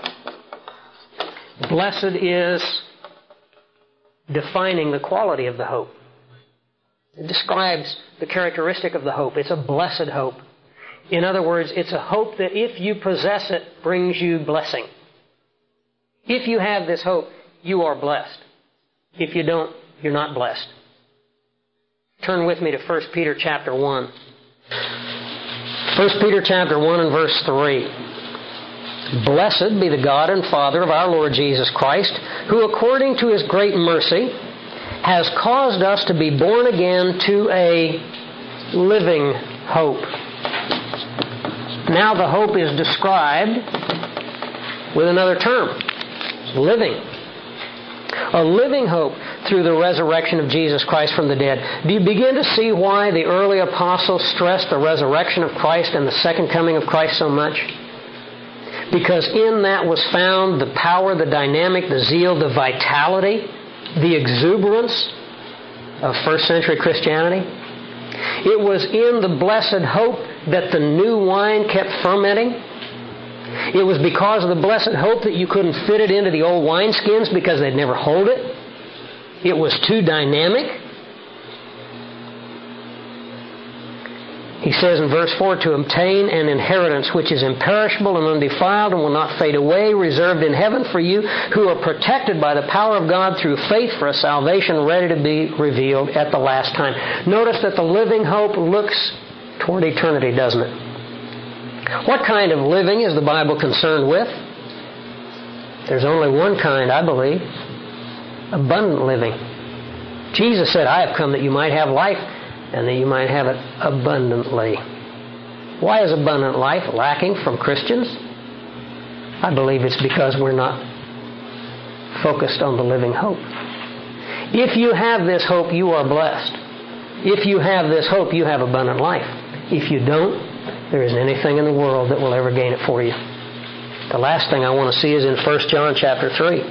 Blessed is defining the quality of the hope. It describes the characteristic of the hope. It's a blessed hope. In other words, it's a hope that if you possess it, brings you blessing. If you have this hope, you are blessed. If you don't, you're not blessed. Turn with me to First Peter chapter one. First Peter chapter one and verse three. Blessed be the God and Father of our Lord Jesus Christ, who according to His great mercy has caused us to be born again to a living hope. Now the hope is described with another term, living. A living hope through the resurrection of Jesus Christ from the dead. Do you begin to see why the early apostles stressed the resurrection of Christ and the second coming of Christ so much? Because in that was found the power, the dynamic, the zeal, the vitality, the exuberance of first century Christianity. It was in the blessed hope that the new wine kept fermenting. It was because of the blessed hope that you couldn't fit it into the old wineskins because they'd never hold it. It was too dynamic. He says in verse four, to obtain an inheritance which is imperishable and undefiled and will not fade away, reserved in heaven for you who are protected by the power of God through faith for a salvation ready to be revealed at the last time. Notice that the living hope looks toward eternity, doesn't it? What kind of living is the Bible concerned with? There's only one kind, I believe. Abundant living. Jesus said, I have come that you might have life and that you might have it abundantly. Why is abundant life lacking from Christians? I believe it's because we're not focused on the living hope. If you have this hope, you are blessed. If you have this hope, you have abundant life. If you don't, there isn't anything in the world that will ever gain it for you. The last thing I want to see is in First John chapter three.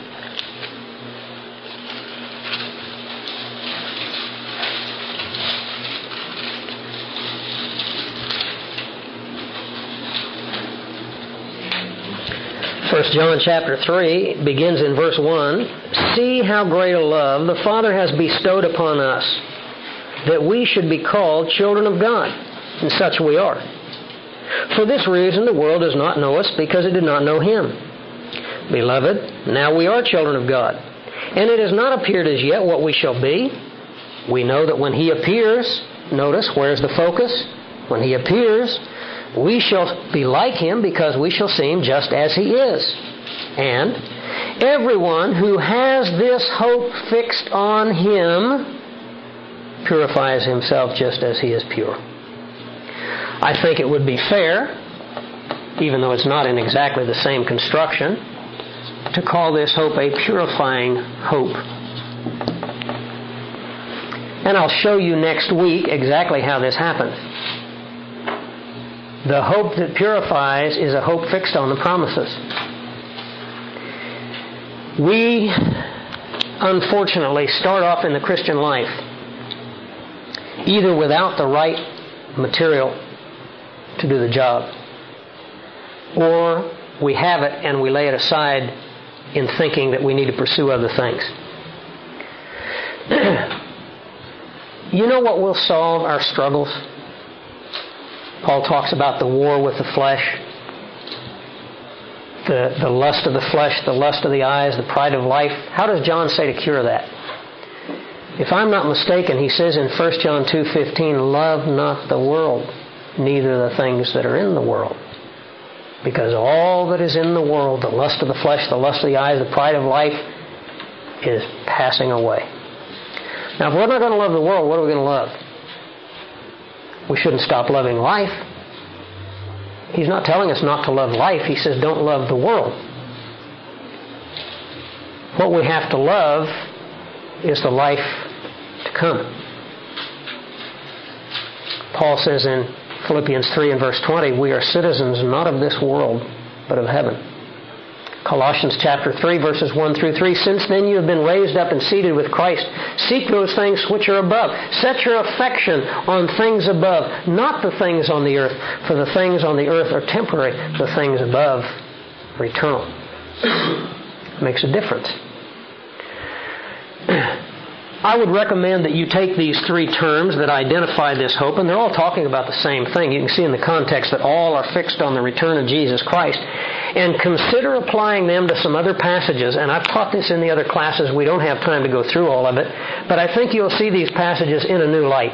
First John chapter three begins in verse one. See how great a love the Father has bestowed upon us, that we should be called children of God. And such we are. For this reason the world does not know us, because it did not know Him. Beloved, now we are children of God. And it has not appeared as yet what we shall be. We know that when He appears, notice, where's the focus? When He appears, we shall be like Him, because we shall see Him just as He is. And everyone who has this hope fixed on Him purifies himself just as He is pure. I think it would be fair, even though it's not in exactly the same construction, to call this hope a purifying hope. And I'll show you next week exactly how this happens. The hope that purifies is a hope fixed on the promises. We, unfortunately, start off in the Christian life either without the right material to do the job, or we have it and we lay it aside in thinking that we need to pursue other things. You know what will solve our struggles? Paul talks about the war with the flesh, the, the lust of the flesh, the lust of the eyes, the pride of life. How does John say to cure that? If I'm not mistaken, he says in First John two fifteen, love not the world, neither the things that are in the world. Because all that is in the world, the lust of the flesh, the lust of the eyes, the pride of life, is passing away. Now, if we're not going to love the world, what are we going to love? We shouldn't stop loving life. He's not telling us not to love life. He says don't love the world. What we have to love is the life to come. Paul says in Philippians three and verse twenty, we are citizens not of this world, but of heaven. Colossians chapter three, verses one through three, since then you have been raised up and seated with Christ. Seek those things which are above. Set your affection on things above, not the things on the earth. For the things on the earth are temporary. The things above are eternal. Makes a difference. I would recommend that you take these three terms that identify this hope, and they're all talking about the same thing. You can see in the context that all are fixed on the return of Jesus Christ, and consider applying them to some other passages. And I've taught this in the other classes. We don't have time to go through all of it, but I think you'll see these passages in a new light.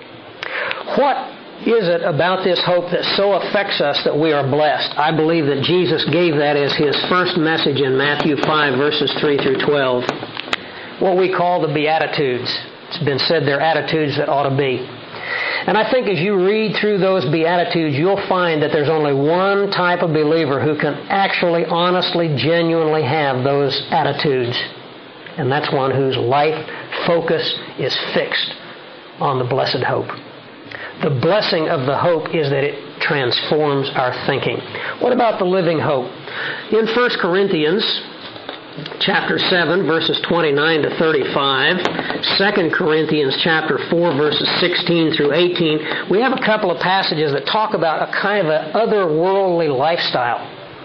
What is it about this hope that so affects us that we are blessed? I believe that Jesus gave that as His first message in Matthew five, verses three through twelve. What we call the Beatitudes. It's been said they're attitudes that ought to be. And I think as you read through those Beatitudes, you'll find that there's only one type of believer who can actually, honestly, genuinely have those attitudes. And that's one whose life focus is fixed on the blessed hope. The blessing of the hope is that it transforms our thinking. What about the living hope? In First Corinthians chapter seven, verses twenty-nine to thirty-five, Second Corinthians chapter four, verses sixteen through eighteen, we have a couple of passages that talk about a kind of an otherworldly lifestyle.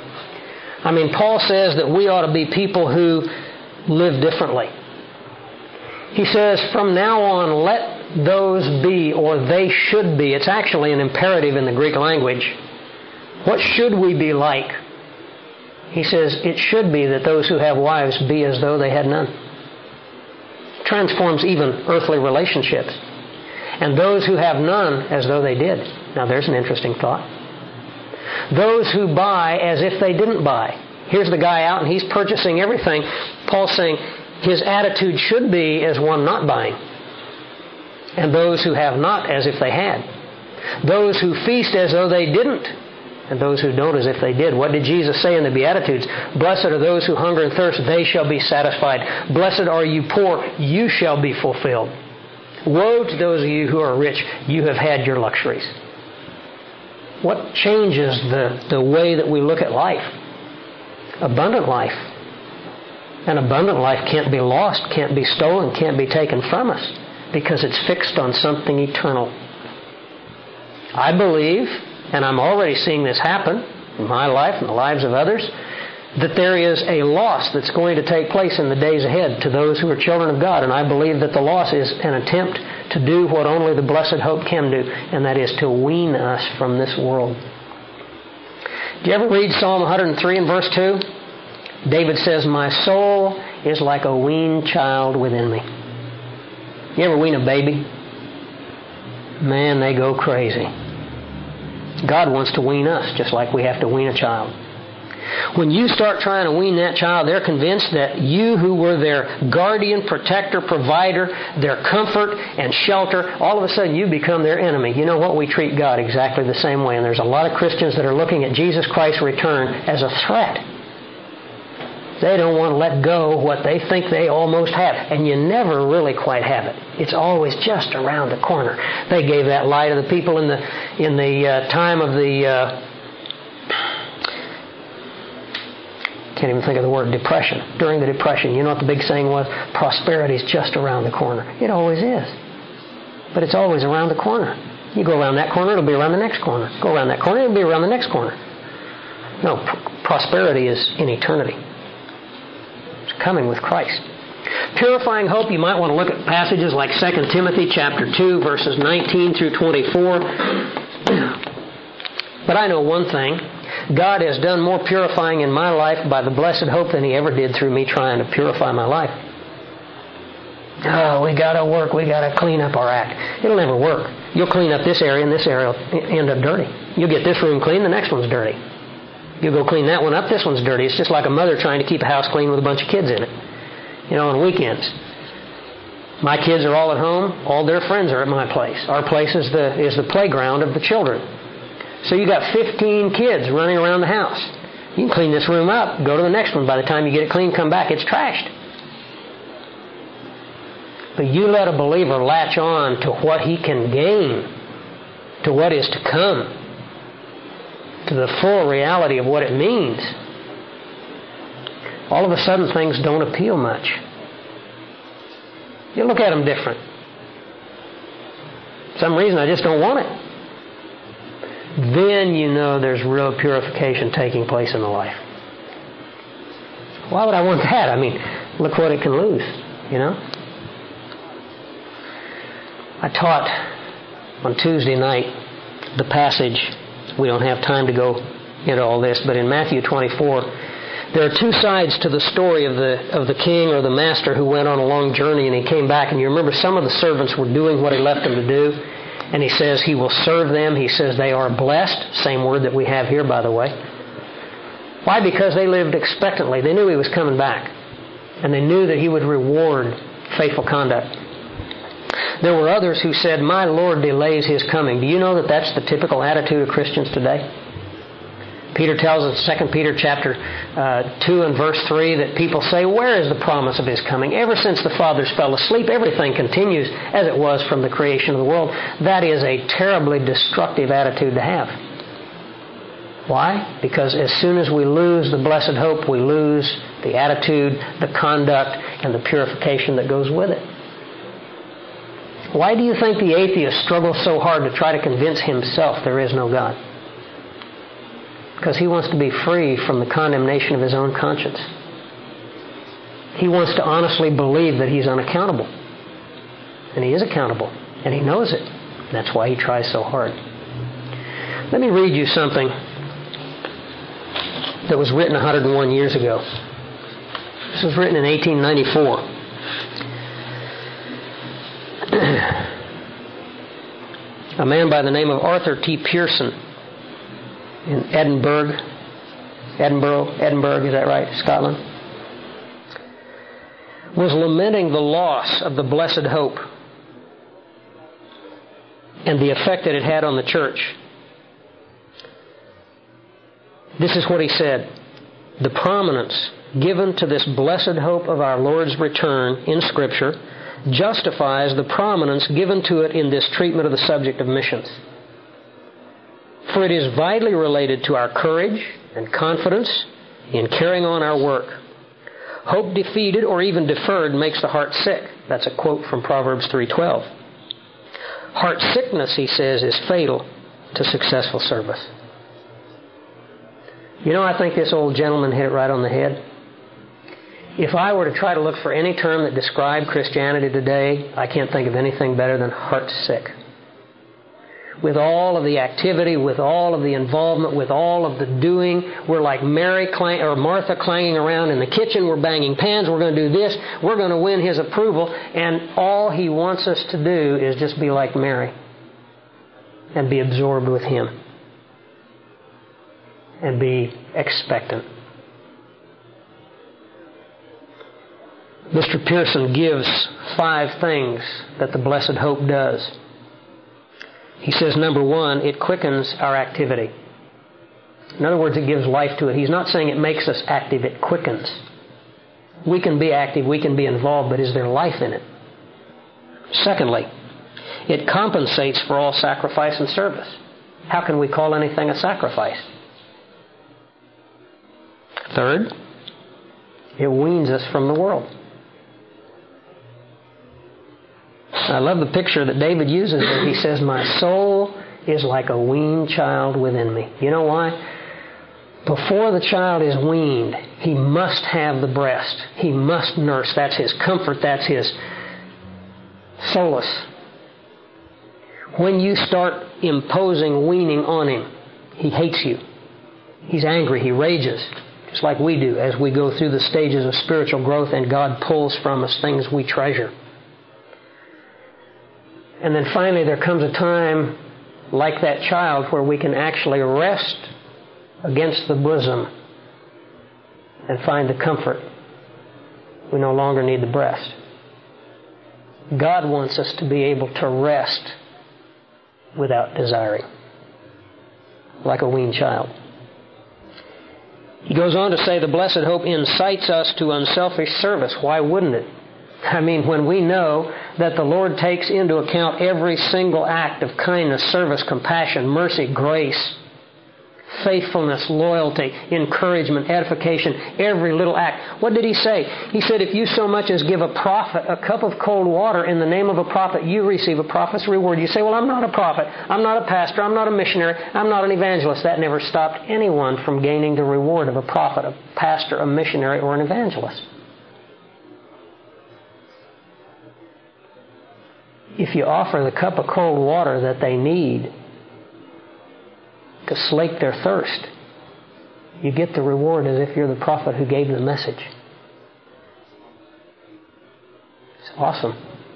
I mean, Paul says that we ought to be people who live differently. He says, from now on, let those be, or they should be. It's actually an imperative in the Greek language. What should we be like? He says, it should be that those who have wives be as though they had none. Transforms even earthly relationships. And those who have none as though they did. Now there's an interesting thought. Those who buy as if they didn't buy. Here's the guy out and he's purchasing everything. Paul's saying his attitude should be as one not buying. And those who have not as if they had. Those who feast as though they didn't. And those who don't as if they did. What did Jesus say in the Beatitudes? Blessed are those who hunger and thirst, they shall be satisfied. Blessed are you poor, you shall be fulfilled. Woe to those of you who are rich, you have had your luxuries. What changes the, the way that we look at life? Abundant life. And abundant life can't be lost, can't be stolen, can't be taken from us, because it's fixed on something eternal. I believe, and I'm already seeing this happen in my life and the lives of others, that there is a loss that's going to take place in the days ahead to those who are children of God. And I believe that the loss is an attempt to do what only the blessed hope can do, and that is to wean us from this world. Do you ever read Psalm one hundred three and verse two? David says, my soul is like a weaned child within me. You ever wean a baby? Man, they go crazy. God wants to wean us just like we have to wean a child. When you start trying to wean that child, they're convinced that you who were their guardian, protector, provider, their comfort and shelter, all of a sudden you become their enemy. You know what? We treat God exactly the same way. And there's a lot of Christians that are looking at Jesus Christ's return as a threat. They don't want to let go what they think they almost have. And you never really quite have it. It's always just around the corner. They gave that lie to the people in the in the uh, time of the... Uh, can't even think of the word depression. During the Depression, you know what the big saying was? Prosperity is just around the corner. It always is. But it's always around the corner. You go around that corner, it'll be around the next corner. Go around that corner, it'll be around the next corner. No, pr- prosperity is in eternity. Coming with Christ. Purifying hope, you might want to look at passages like Second Timothy chapter two, verses nineteen through twenty-four. But I know one thing. God has done more purifying in my life by the blessed hope than He ever did through me trying to purify my life. Oh, we got to work. We got to clean up our act. It'll never work. You'll clean up this area and this area will end up dirty. You'll get this room clean, the next one's dirty. You go clean that one up, this one's dirty. It's just like a mother trying to keep a house clean with a bunch of kids in it. You know, on weekends. My kids are all at home. All their friends are at my place. Our place is the is the playground of the children. So you got fifteen kids running around the house. You can clean this room up, go to the next one. By the time you get it clean, come back, it's trashed. But you let a believer latch on to what he can gain, to what is to come, to the full reality of what it means, all of a sudden things don't appeal much. You look at them different. For some reason I just don't want it. Then you know there's real purification taking place in the life. Why would I want that? I mean, look what it can lose, you know? I taught on Tuesday night the passage. We don't have time to go into all this, but in Matthew twenty-four, there are two sides to the story of the of the king or the master who went on a long journey and he came back. And you remember some of the servants were doing what he left them to do. And he says he will serve them. He says they are blessed. Same word that we have here, by the way. Why? Because they lived expectantly. They knew he was coming back. And they knew that he would reward faithful conduct. There were others who said, my Lord delays his coming. Do you know that that's the typical attitude of Christians today? Peter tells us in Second Peter chapter uh, two and verse three that people say, where is the promise of his coming? Ever since the fathers fell asleep, everything continues as it was from the creation of the world. That is a terribly destructive attitude to have. Why? Because as soon as we lose the blessed hope, we lose the attitude, the conduct, and the purification that goes with it. Why do you think the atheist struggles so hard to try to convince himself there is no God? Because he wants to be free from the condemnation of his own conscience. He wants to honestly believe that he's unaccountable. And he is accountable. And he knows it. That's why he tries so hard. Let me read you something that was written one hundred one years ago. This was written in eighteen ninety-four. A man by the name of Arthur T. Pearson in Edinburgh, Edinburgh, Edinburgh, is that right, Scotland, was lamenting the loss of the blessed hope and the effect that it had on the church. This is what he said. The prominence given to this blessed hope of our Lord's return in Scripture justifies the prominence given to it in this treatment of the subject of missions. For it is vitally related to our courage and confidence in carrying on our work. Hope defeated or even deferred makes the heart sick. That's a quote from Proverbs three twelve. Heart sickness, he says, is fatal to successful service. You know, I think this old gentleman hit it right on the head. If I were to try to look for any term that described Christianity today, I can't think of anything better than heart sick. With all of the activity, with all of the involvement, with all of the doing, we're like Mary clang, or Martha clanging around in the kitchen. We're banging pans. We're going to do this. We're going to win his approval. And all he wants us to do is just be like Mary and be absorbed with him and be expectant. Mister Pearson gives five things that the blessed hope does. He says, number one, it quickens our activity. In other words, it gives life to it. He's not saying it makes us active, it quickens. We can be active, we can be involved, but is there life in it? Secondly, it compensates for all sacrifice and service. How can we call anything a sacrifice? Third, it weans us from the world. I love the picture that David uses there. He says, my soul is like a weaned child within me. You know why? Before the child is weaned, he must have the breast. He must nurse. That's his comfort. That's his solace. When you start imposing weaning on him, he hates you. He's angry. He rages, just like we do as we go through the stages of spiritual growth and God pulls from us things we treasure. And then finally there comes a time like that child where we can actually rest against the bosom and find the comfort. We no longer need the breast. God wants us to be able to rest without desiring, like a weaned child. He goes on to say the blessed hope incites us to unselfish service. Why wouldn't it? I mean, when we know that the Lord takes into account every single act of kindness, service, compassion, mercy, grace, faithfulness, loyalty, encouragement, edification, every little act. What did he say? He said, if you so much as give a prophet a cup of cold water in the name of a prophet, you receive a prophet's reward. You say, well, I'm not a prophet. I'm not a pastor. I'm not a missionary. I'm not an evangelist. That never stopped anyone from gaining the reward of a prophet, a pastor, a missionary, or an evangelist. if you offer the cup of cold water that they need to slake their thirst, you get the reward as if you're the prophet who gave the message. It's awesome.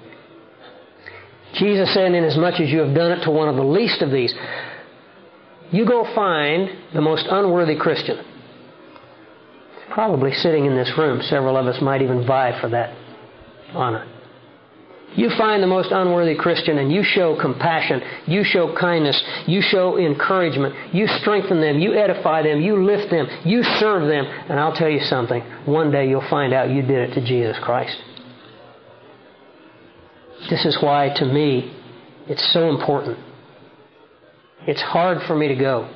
Jesus said, inasmuch as you have done it to one of the least of these, you go find the most unworthy Christian. Probably sitting in this room. Several of us might even vie for that honor. You find the most unworthy Christian and you show compassion, you show kindness, you show encouragement, you strengthen them, you edify them, you lift them, you serve them, and I'll tell you something, one day you'll find out you did it to Jesus Christ. This is why, to me, it's so important. It's hard for me to go.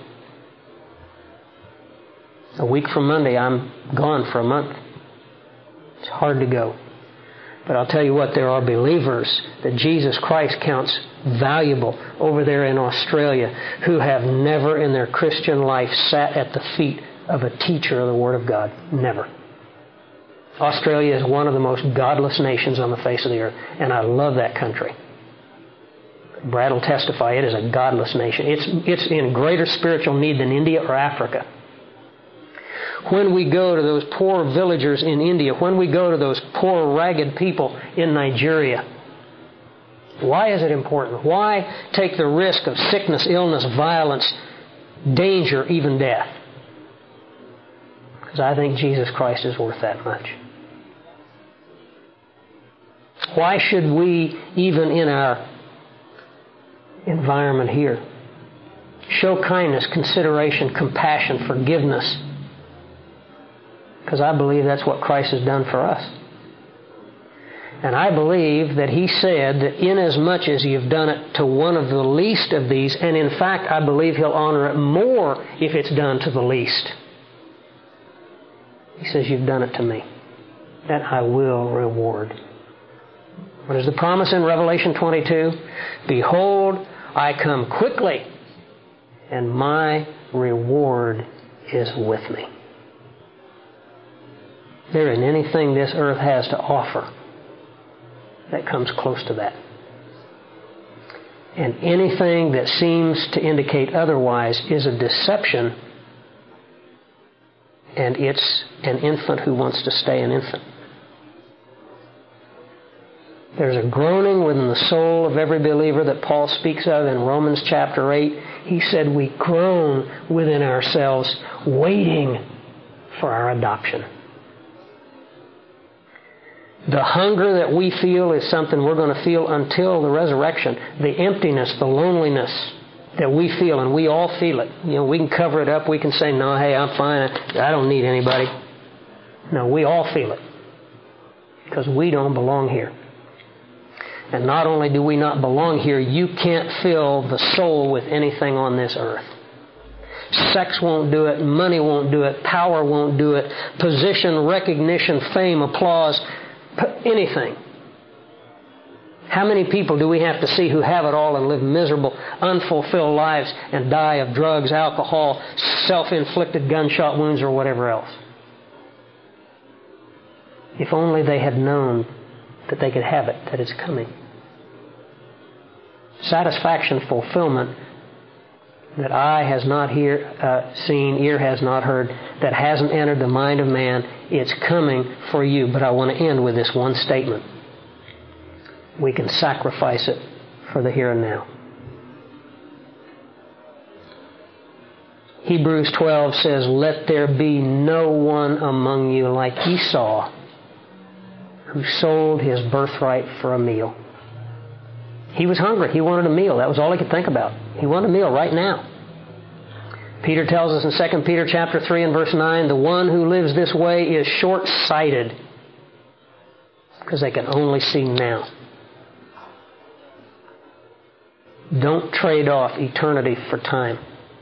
A week from Monday, I'm gone for a month. It's hard to go. But I'll tell you what, there are believers that Jesus Christ counts valuable over there in Australia who have never in their Christian life sat at the feet of a teacher of the Word of God. Never. Australia is one of the most godless nations on the face of the earth, and I love that country. Brad will testify, it is a godless nation. It's, it's in greater spiritual need than India or Africa. When we go to those poor villagers in India, when we go to those poor ragged people in Nigeria, why is it important? Why take the risk of sickness, illness, violence, danger, even death? Because I think Jesus Christ is worth that much. Why should we, even in our environment here, show kindness, consideration, compassion, forgiveness? Because I believe that's what Christ has done for us. And I believe that He said that inasmuch as you've done it to one of the least of these, and in fact I believe He'll honor it more if it's done to the least. He says, you've done it to me, and I will reward. What is the promise in Revelation twenty-two? Behold, I come quickly, and my reward is with me. There isn't anything this earth has to offer that comes close to that. And anything that seems to indicate otherwise is a deception, and it's an infant who wants to stay an infant. There's a groaning within the soul of every believer that Paul speaks of in Romans chapter eight. He said we groan within ourselves, waiting for our adoption. The hunger that we feel is something we're going to feel until the resurrection. The emptiness, the loneliness that we feel, and we all feel it. You know, we can cover it up. We can say, no, hey, I'm fine. I don't need anybody. No, we all feel it. Because we don't belong here. And not only do we not belong here, you can't fill the soul with anything on this earth. Sex won't do it. Money won't do it. Power won't do it. Position, recognition, fame, applause, anything. How many people do we have to see who have it all and live miserable, unfulfilled lives and die of drugs, alcohol, self-inflicted gunshot wounds, or whatever else? If only they had known that they could have it, that it's coming. Satisfaction, fulfillment that eye has not hear, uh, seen, ear has not heard, that hasn't entered the mind of man, it's coming for you. But I want to end with this one statement. We can sacrifice it for the here and now. Hebrews twelve says, let there be no one among you like Esau, who sold his birthright for a meal. He was hungry. He wanted a meal. That was all he could think about. He wanted a meal right now. Peter tells us in Second Peter chapter three and verse nine, the one who lives this way is short-sighted because they can only see now. Don't trade off eternity for time.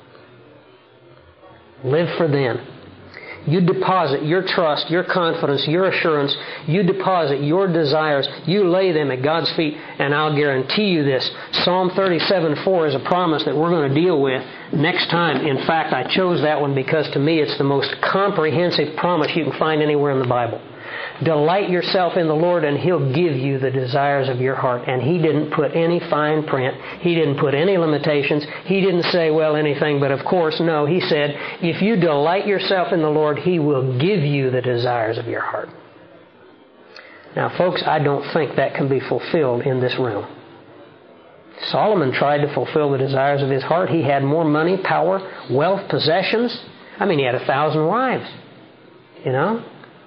Live for then. You deposit your trust, your confidence, your assurance. You deposit your desires. You lay them at God's feet, and I'll guarantee you this. Psalm thirty-seven four is a promise that we're going to deal with next time. In fact, I chose that one because to me it's the most comprehensive promise you can find anywhere in the Bible. Delight yourself in the Lord and He'll give you the desires of your heart. And He didn't put any fine print. He didn't put any limitations. He didn't say, well, anything but of course. No, He said, if you delight yourself in the Lord, He will give you the desires of your heart. Now, folks, I don't think that can be fulfilled in this realm. Solomon tried to fulfill the desires of his heart. He had more money, power, wealth, possessions. I mean, he had a thousand wives. You know?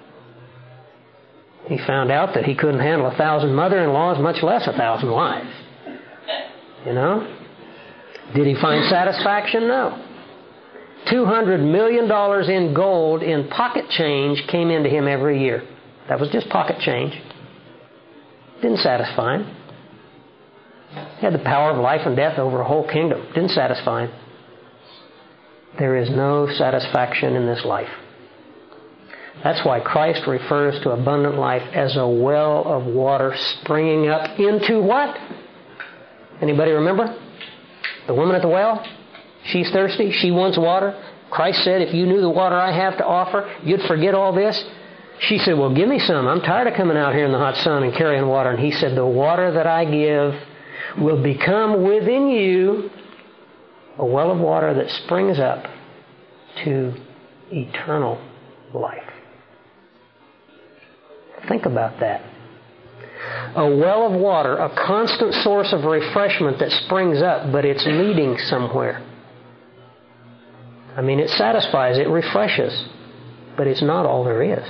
He found out that he couldn't handle a thousand mother-in-laws, much less a thousand wives. You know? Did he find satisfaction? No. two hundred million dollars in gold in pocket change came into him every year. That was just pocket change. Didn't satisfy him. He had the power of life and death over a whole kingdom. Didn't satisfy him. There is no satisfaction in this life. That's why Christ refers to abundant life as a well of water springing up into what? Anybody remember? The woman at the well? She's thirsty. She wants water. Christ said, if you knew the water I have to offer, you'd forget all this. She said, well, give me some. I'm tired of coming out here in the hot sun and carrying water. And He said, the water that I give will become within you a well of water that springs up to eternal life. Think about that. A well of water, a constant source of refreshment that springs up, but it's leading somewhere. I mean, it satisfies, it refreshes, but it's not all there is.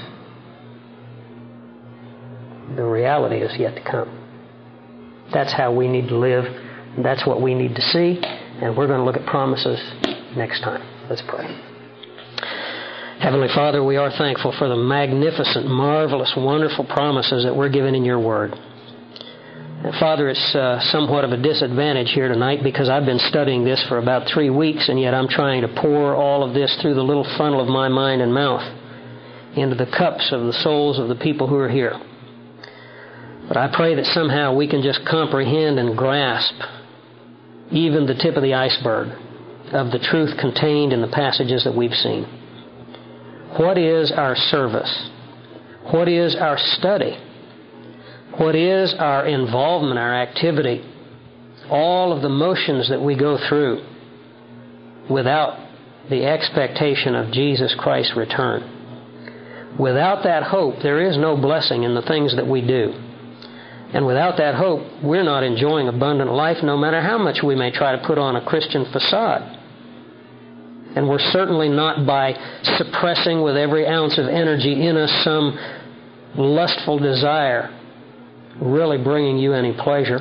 The reality is yet to come. That's how we need to live. That's what we need to see. And we're going to look at promises next time. Let's pray. Heavenly Father, we are thankful for the magnificent, marvelous, wonderful promises that we're given in Your Word. And Father, it's uh, somewhat of a disadvantage here tonight because I've been studying this for about three weeks and yet I'm trying to pour all of this through the little funnel of my mind and mouth into the cups of the souls of the people who are here. But I pray that somehow we can just comprehend and grasp even the tip of the iceberg of the truth contained in the passages that we've seen. What is our service? What is our study? What is our involvement, our activity? All of the motions that we go through without the expectation of Jesus Christ's return. Without that hope, there is no blessing in the things that we do. And without that hope, we're not enjoying abundant life no matter how much we may try to put on a Christian facade. And we're certainly not by suppressing with every ounce of energy in us some lustful desire really bringing You any pleasure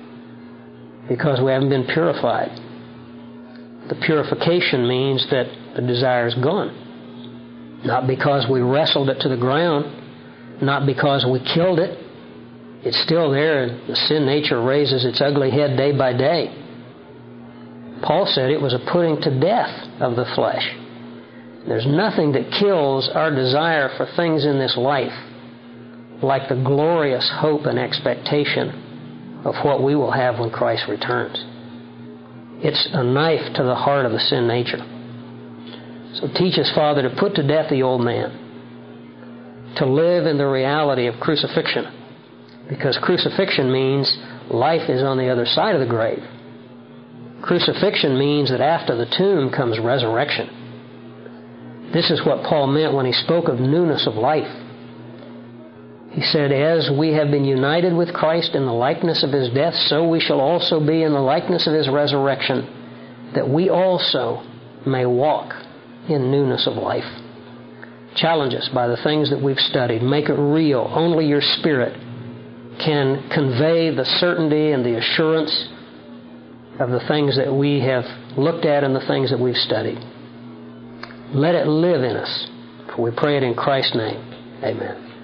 because we haven't been purified. The purification means that the desire is gone. Not because we wrestled it to the ground, not because we killed it. It's still there, and the sin nature raises its ugly head day by day. Paul said it was a putting to death of the flesh. There's nothing that kills our desire for things in this life like the glorious hope and expectation of what we will have when Christ returns. It's a knife to the heart of the sin nature. So teach us, Father, to put to death the old man, to live in the reality of crucifixion, because crucifixion means life is on the other side of the grave. Crucifixion means that after the tomb comes resurrection. This is what Paul meant when he spoke of newness of life. He said, as we have been united with Christ in the likeness of His death, so we shall also be in the likeness of His resurrection, that we also may walk in newness of life. Challenge us by the things that we've studied. Make it real. Only Your Spirit can convey the certainty and the assurance of the things that we have looked at and the things that we've studied. Let it live in us. For we pray it in Christ's name. Amen.